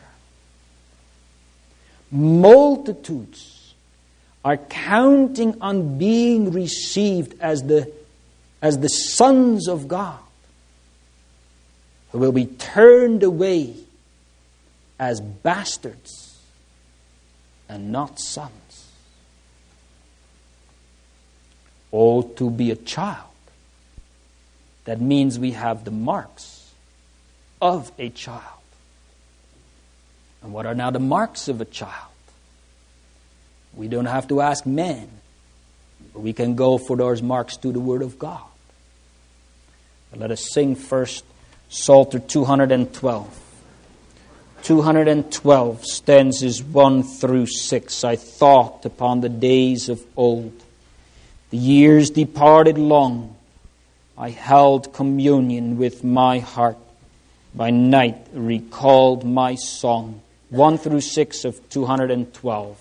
Multitudes are counting on being received as the, as the sons of God, who will be turned away as bastards and not sons. Oh, to be a child. That means we have the marks of a child. And what are now the marks of a child? We don't have to ask men. But we can go for those marks to the Word of God. But let us sing first Psalter two hundred twelve. two hundred twelve, stanzas one through six. I thought upon the days of old. The years departed long. I held communion with my heart. By night recalled my song. one through six of two hundred twelve.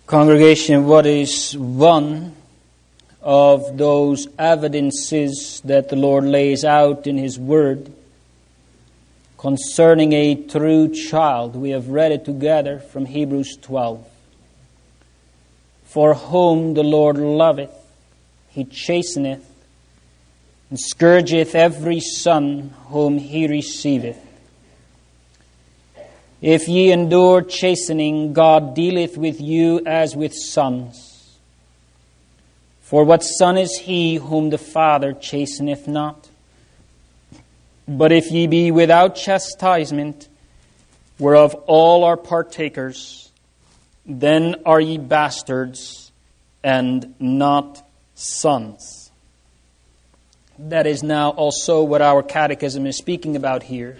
Congregation, what is one of those evidences that the Lord lays out in His Word concerning a true child? We have read it together from Hebrews twelve. For whom the Lord loveth, He chasteneth, and scourgeth every son whom He receiveth. If ye endure chastening, God dealeth with you as with sons. For what son is he whom the Father chasteneth not? But if ye be without chastisement, whereof all are partakers, then are ye bastards and not sons. That is now also what our catechism is speaking about here.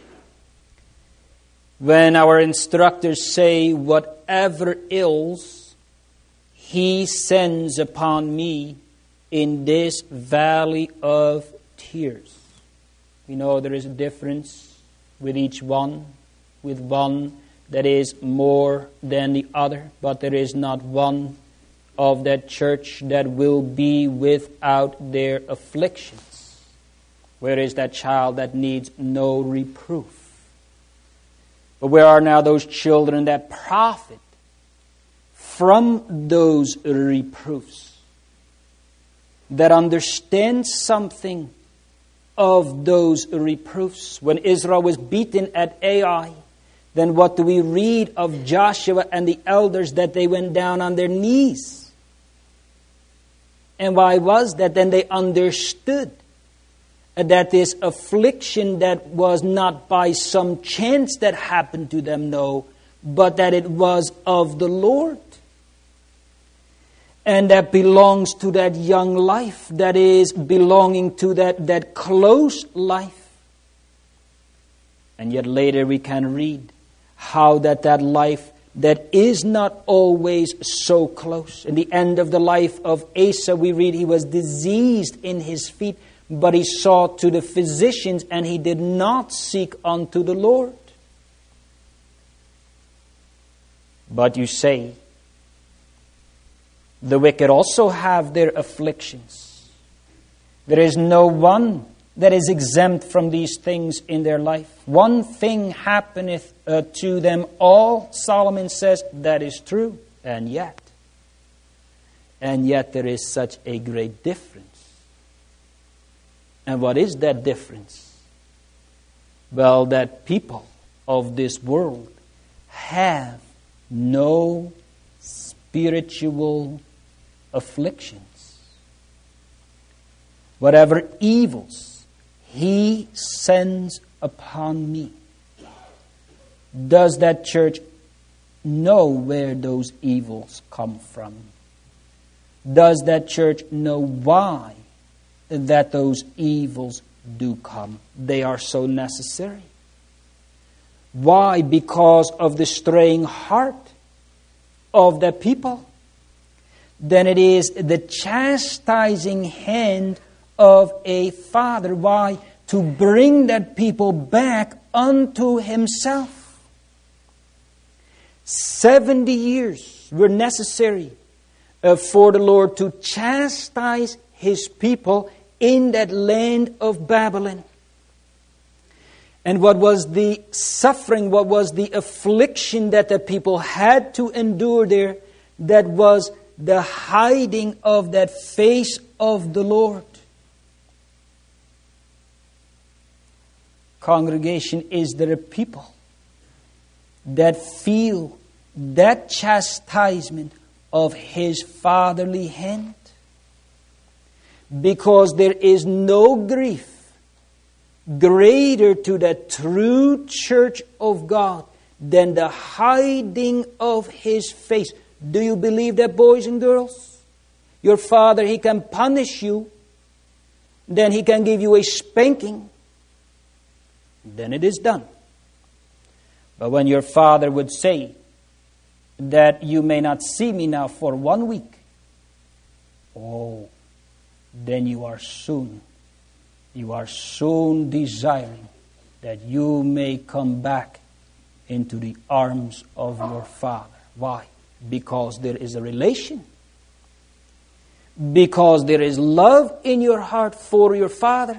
When our instructors say, whatever ills He sends upon me in this valley of tears. We know there is a difference with each one, with one that is more than the other, but there is not one of that church that will be without their afflictions. Where is that child that needs no reproof? But where are now those children that profit from those reproofs, that understand something of those reproofs? When Israel was beaten at Ai, then what do we read of Joshua and the elders, that they went down on their knees? And why was that? Then they understood that this affliction that was not by some chance that happened to them, no, but that it was of the Lord. And that belongs to that young life, that is belonging to that, that close life. And yet later we can read how that that life that is not always so close. In the end of the life of Asa, we read he was diseased in his feet, but he sought to the physicians, and he did not seek unto the Lord. But you say, the wicked also have their afflictions. There is no one that is exempt from these things in their life. One thing happeneth uh, to them all, Solomon says, that is true. And yet, and yet there is such a great difference. And what is that difference? Well, that people of this world have no spiritual afflictions. Whatever evils He sends upon me, does that church know where those evils come from? Does that church know why that those evils do come? They are so necessary. Why? Because of the straying heart of the people. Then it is the chastising hand of a father. Why? To bring that people back unto Himself. Seventy years were necessary uh, for the Lord to chastise His people in that land of Babylon. And what was the suffering, what was the affliction that the people had to endure there? That was the hiding of that face of the Lord. Congregation, is there a people that feel that chastisement of His fatherly hand? Because there is no grief greater to the true church of God than the hiding of His face. Do you believe that, boys and girls? Your father, he can punish you. Then he can give you a spanking. Then it is done. But when your father would say that you may not see me now for one week, oh, then you are soon, you are soon desiring that you may come back into the arms of your Father. Why? Because there is a relation. Because there is love in your heart for your father.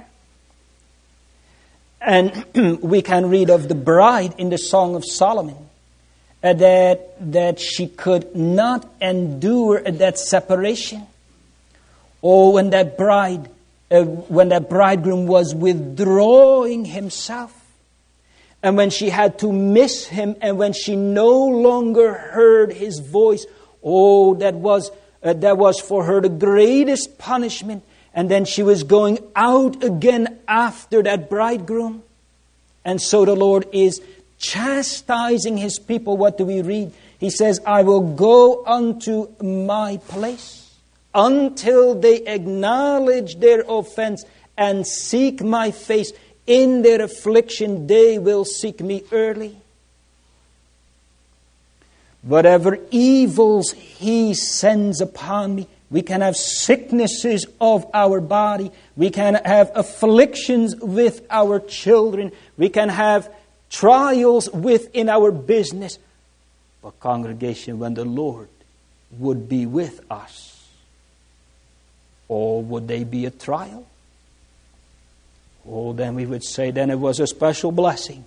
And we can read of the bride in the Song of Solomon, uh, that, that she could not endure that separation. Oh, when that bride, uh, when that bridegroom was withdrawing himself, and when she had to miss him, and when she no longer heard his voice, oh, that was uh, that was for her the greatest punishment. And then she was going out again after that bridegroom. And so the Lord is chastising His people. What do we read? He says, I will go unto my place until they acknowledge their offense and seek my face. In their affliction they will seek me early. Whatever evils He sends upon me, we can have sicknesses of our body. We can have afflictions with our children. We can have trials within our business. But congregation, when the Lord would be with us, or would they be a trial? Oh, then we would say then it was a special blessing.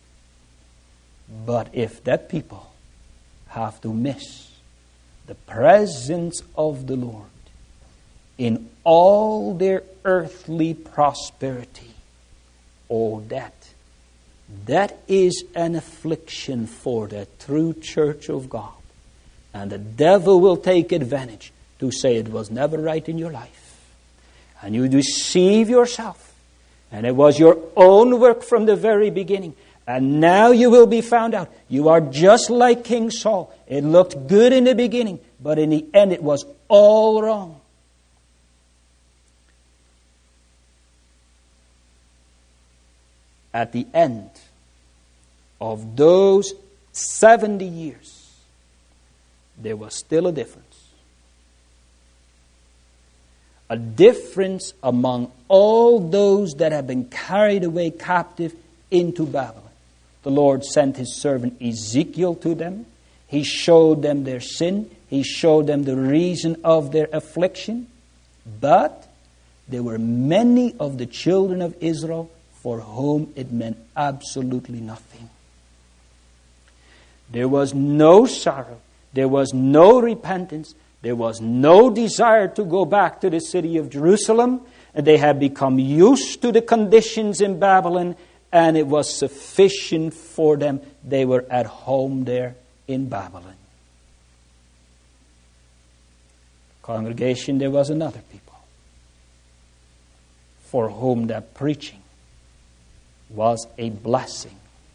But if that people have to miss the presence of the Lord in all their earthly prosperity, oh, that, that is an affliction for the true church of God. And the devil will take advantage to say it was never right in your life. And you deceive yourself. And it was your own work from the very beginning. And now you will be found out. You are just like King Saul. It looked good in the beginning, but in the end it was all wrong. At the end of those seventy years, there was still a difference. A difference among all those that have been carried away captive into Babylon. The Lord sent His servant Ezekiel to them. He showed them their sin. He showed them the reason of their affliction. But there were many of the children of Israel for whom it meant absolutely nothing. There was no sorrow. There was no repentance. There was no desire to go back to the city of Jerusalem. And they had become used to the conditions in Babylon, and it was sufficient for them. They were at home there in Babylon. Congregation, there was another people for whom that preaching was a blessing.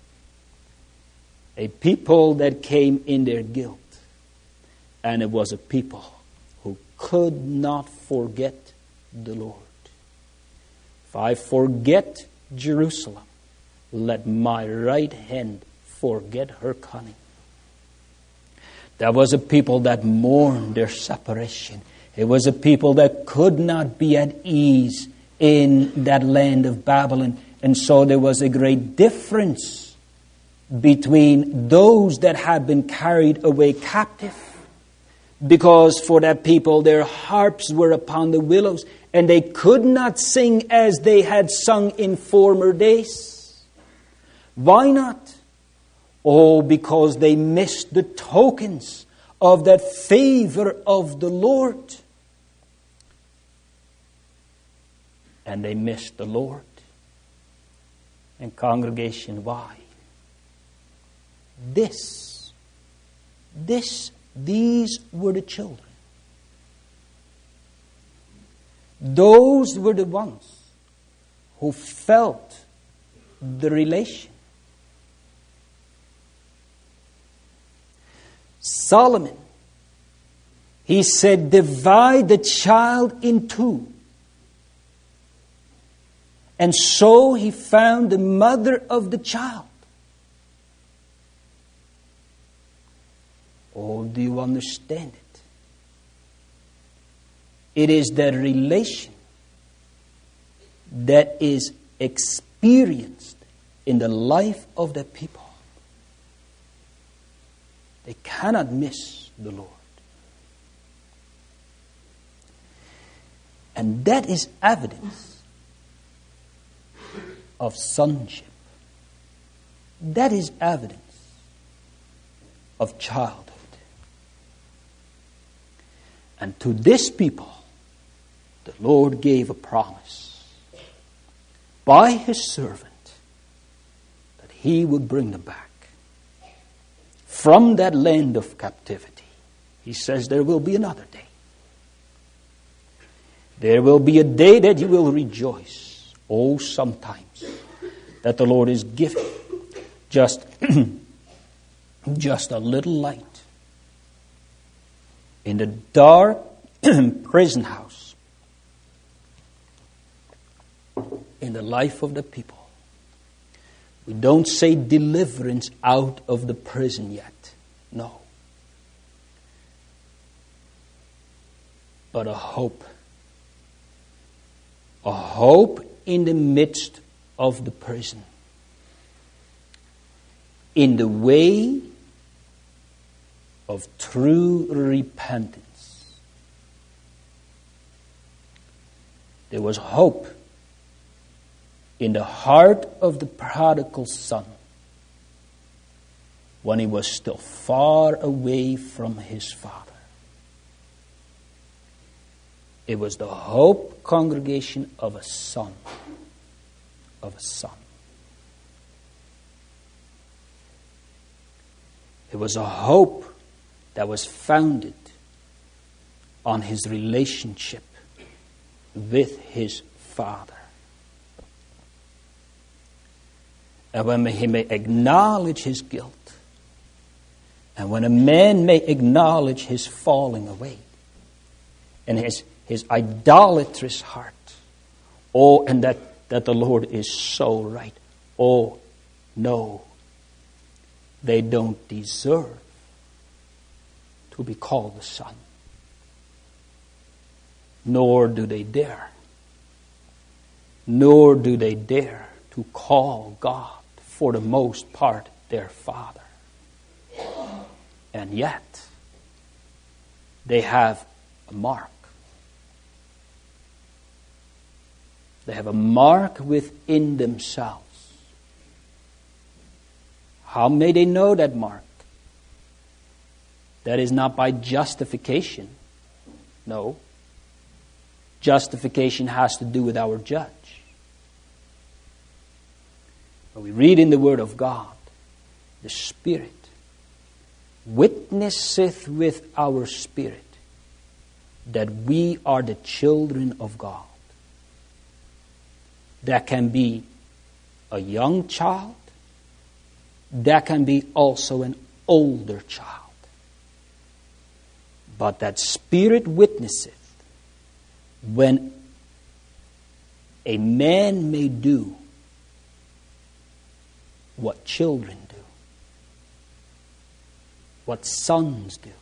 A people that came in their guilt. And it was a people who could not forget the Lord. If I forget Jerusalem, let my right hand forget her cunning. That was a people that mourned their separation. It was a people that could not be at ease in that land of Babylon. And so there was a great difference between those that had been carried away captive. Because for that people, their harps were upon the willows, and they could not sing as they had sung in former days. Why not? Oh, because they missed the tokens of that favor of the Lord. And they missed the Lord. And congregation, why? This, this, these were the children. Those were the ones who felt the relation. Solomon, he said, divide the child in two. And so he found the mother of the child. Oh, do you understand it? It is that relation that is experienced in the life of the people. They cannot miss the Lord. And that is evidence of sonship. That is evidence of childhood. And to this people, the Lord gave a promise by His servant that He would bring them back from that land of captivity. He says there will be another day. There will be a day that you will rejoice. Oh, sometimes that the Lord is giving just, just a little light in the dark prison house in the life of the people. We don't say deliverance out of the prison yet. No. But a hope. A hope in the midst of the prison. In the way of true repentance. There was hope in the heart of the prodigal son when he was still far away from his father. It was the hope, congregation, of a son. Of a son. It was a hope that was founded on his relationship with his father. And when he may acknowledge his guilt, and when a man may acknowledge his falling away, and his, his idolatrous heart, oh, and that, that the Lord is so right. Oh, no, they don't deserve to be called the son. Nor do they dare. Nor do they dare to call God, for the most part, their father. And yet, they have a mark. They have a mark within themselves. How may they know that mark? That is not by justification. No. Justification has to do with our judge. But we read in the Word of God, the Spirit witnesseth with our spirit that we are the children of God. That can be a young child. That can be also an older child. But that Spirit witnesseth when a man may do what children do, what sons do,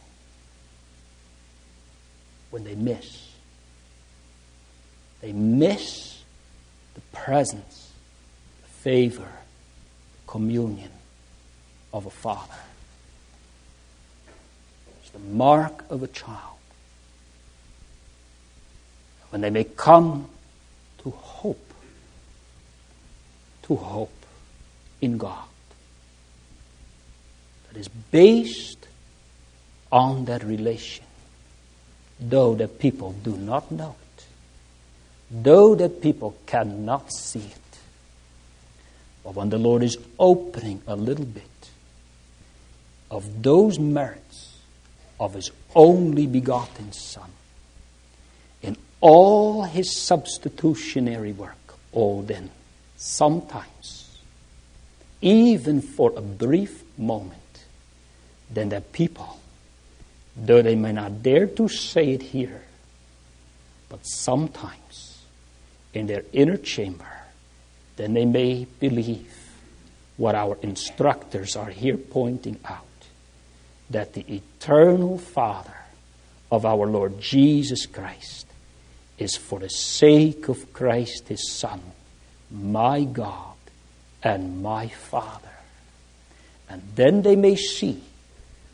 when they miss. They miss the presence, the favor, the communion of a father. It's the mark of a child. When they may come to hope, to hope in God, that is based on that relation, though the people do not know it, though the people cannot see it. But when the Lord is opening a little bit of those merits of His only begotten Son, in all His substitutionary work, oh then, sometimes, even for a brief moment, then the people, though they may not dare to say it here, but sometimes in their inner chamber, then they may believe what our instructors are here pointing out, that the eternal Father of our Lord Jesus Christ is, for the sake of Christ His Son, my God and my Father. And then they may see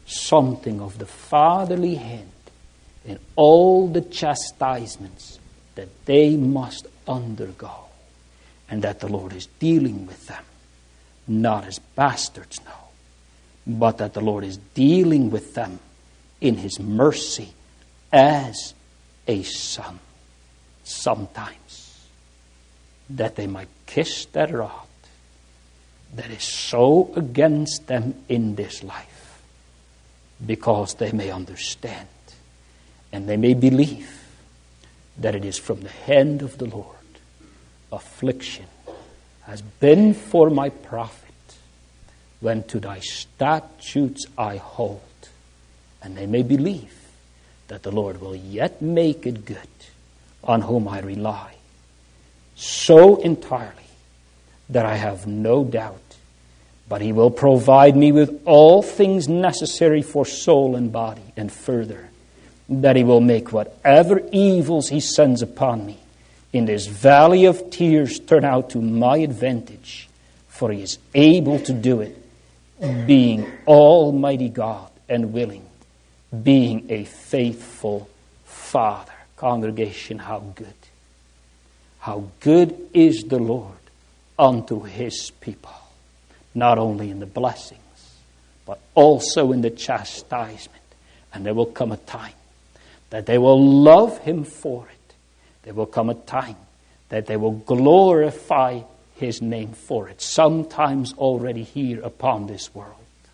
something of the fatherly hand in all the chastisements that they must undergo, and that the Lord is dealing with them, not as bastards, no, but that the Lord is dealing with them in His mercy as a son. Sometimes, that they might kiss that rod that is so against them in this life, because they may understand and they may believe that it is from the hand of the Lord. Affliction has been for my profit, when to thy statutes I hold. And they may believe that the Lord will yet make it good, on whom I rely so entirely that I have no doubt, but He will provide me with all things necessary for soul and body, and further, that He will make whatever evils He sends upon me in this valley of tears turn out to my advantage, for He is able to do it, being Almighty God and willing, being a faithful Father. Congregation, how good. How good is the Lord unto His people, not only in the blessings, but also in the chastisement. And there will come a time that they will love Him for it. There will come a time that they will glorify His name for it, sometimes already here upon this world.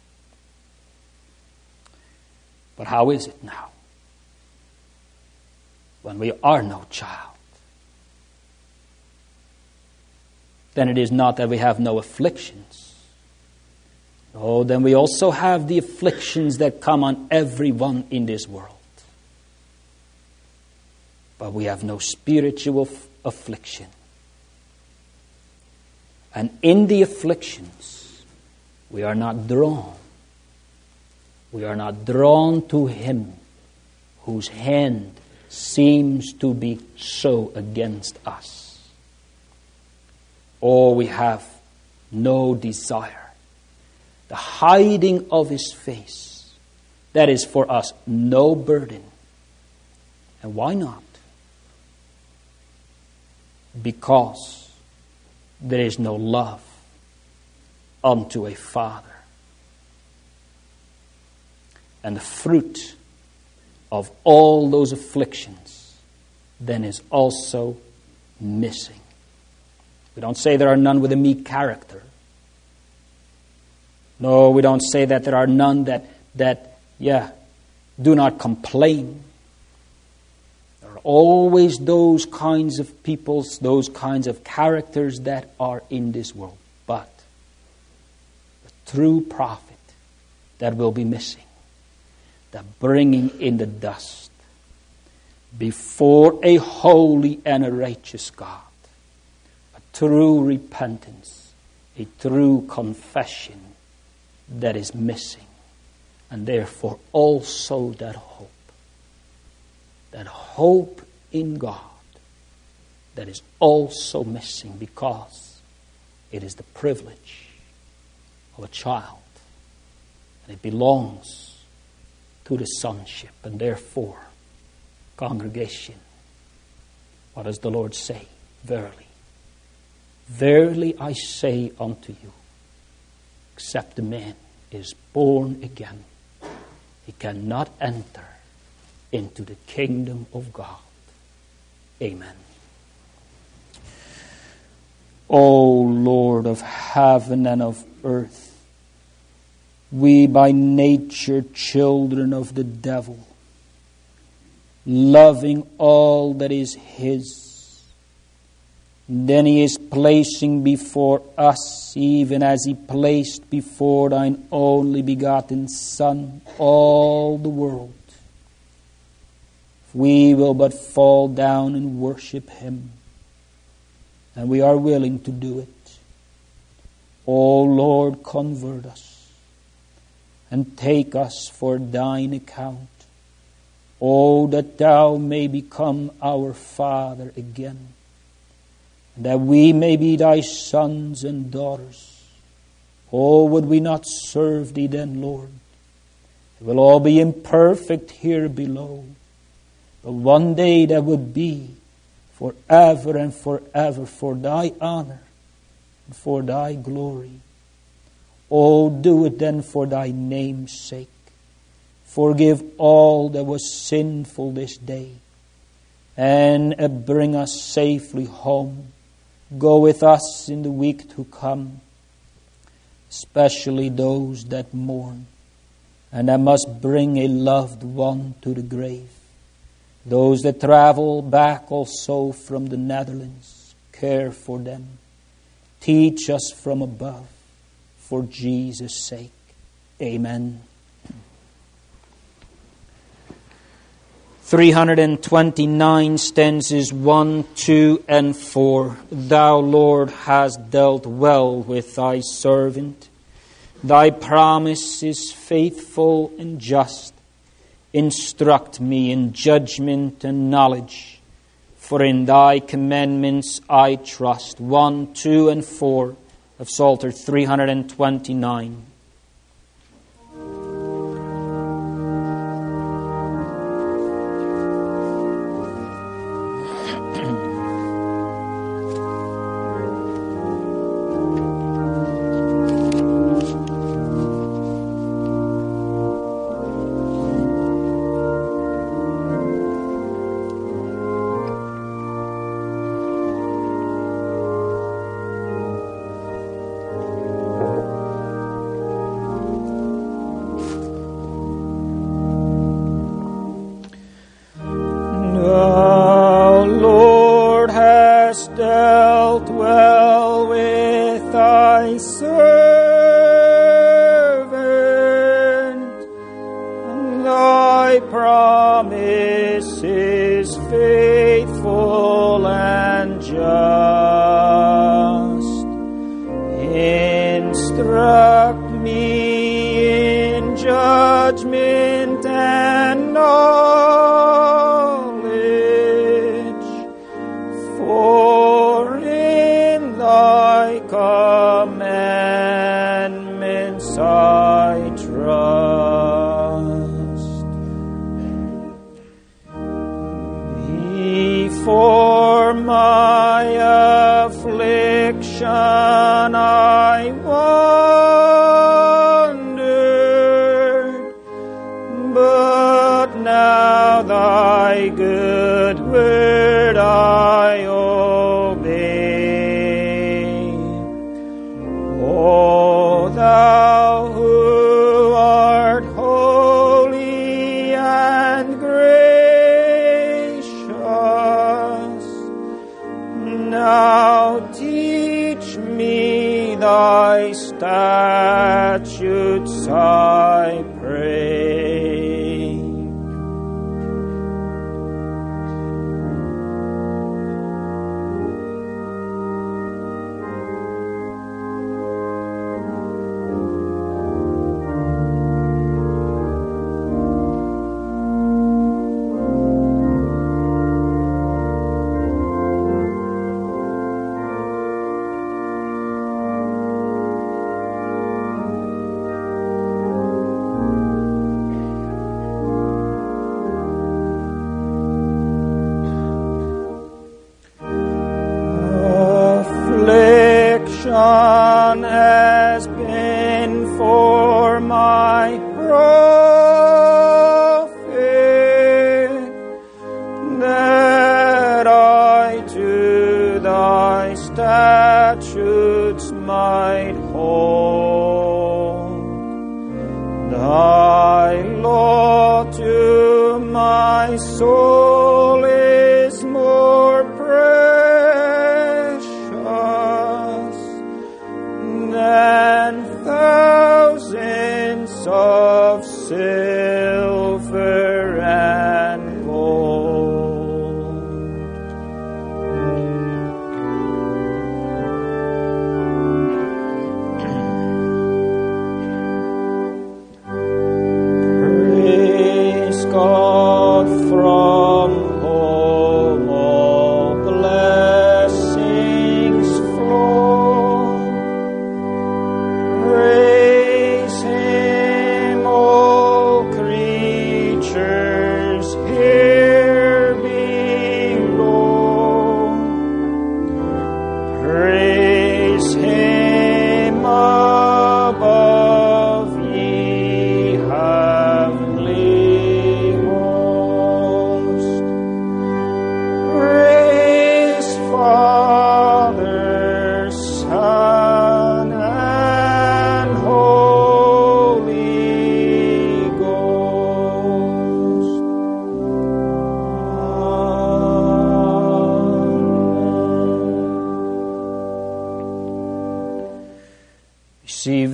But how is it now, when we are no child? Then it is not that we have no afflictions. Oh, then we also have the afflictions that come on everyone in this world. But we have no spiritual f- affliction. And in the afflictions, we are not drawn. We are not drawn to Him whose hand seems to be so against us. Or we have no desire. The hiding of His face, that is for us no burden. And why not? Because there is no love unto a father. And the fruit of all those afflictions then is also missing. We don't say there are none with a meek character. No, we don't say that there are none that, that yeah, do not complain. There are always those kinds of peoples, those kinds of characters that are in this world. But the true prophet that will be missing, the bringing in the dust before a holy and a righteous God, a true repentance, a true confession that is missing, and therefore also that hope, that hope in God that is also missing, because it is the privilege of a child, and it belongs to the sonship. And therefore, congregation, what does the Lord say? Verily, verily I say unto you, except a man is born again, he cannot enter into the kingdom of God. Amen. O Lord of heaven and of earth, we by nature children of the devil, loving all that is his, then he is placing before us, even as he placed before thine only begotten Son, all the world. If we will but fall down and worship him, and we are willing to do it, O Lord, convert us and take us for thine account. O that thou may become our Father again, that we may be thy sons and daughters. Oh, would we not serve thee then, Lord, It will all be imperfect here below. But one day that would be forever and forever for thy honor and for thy glory. Oh, do it then for thy name's sake. Forgive all that was sinful this day, and bring us safely home. Go with us in the week to come, especially those that mourn and that must bring a loved one to the grave. Those that travel back also from the Netherlands, care for them. Teach us from above, for Jesus' sake. Amen. three hundred twenty-nine stanzas one, two, and four. Thou, Lord, hast dealt well with thy servant. Thy promise is faithful and just. Instruct me in judgment and knowledge, for in thy commandments I trust. one, two, and four of Psalter three hundred twenty-nine. Has been for my profit, that I to thy statutes might hold. Thy law to my soul is more than thousands of silver and gold. Praise God from whom all blessings flow. Praise Him, all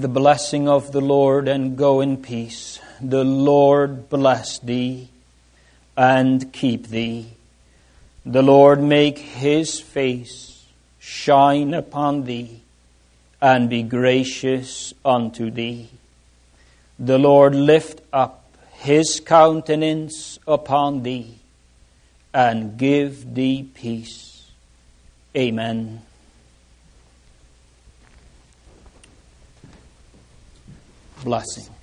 the blessing of the Lord and go in peace. The Lord bless thee and keep thee. The Lord make his face shine upon thee and be gracious unto thee. The Lord lift up his countenance upon thee and give thee peace. Amen. Blessing.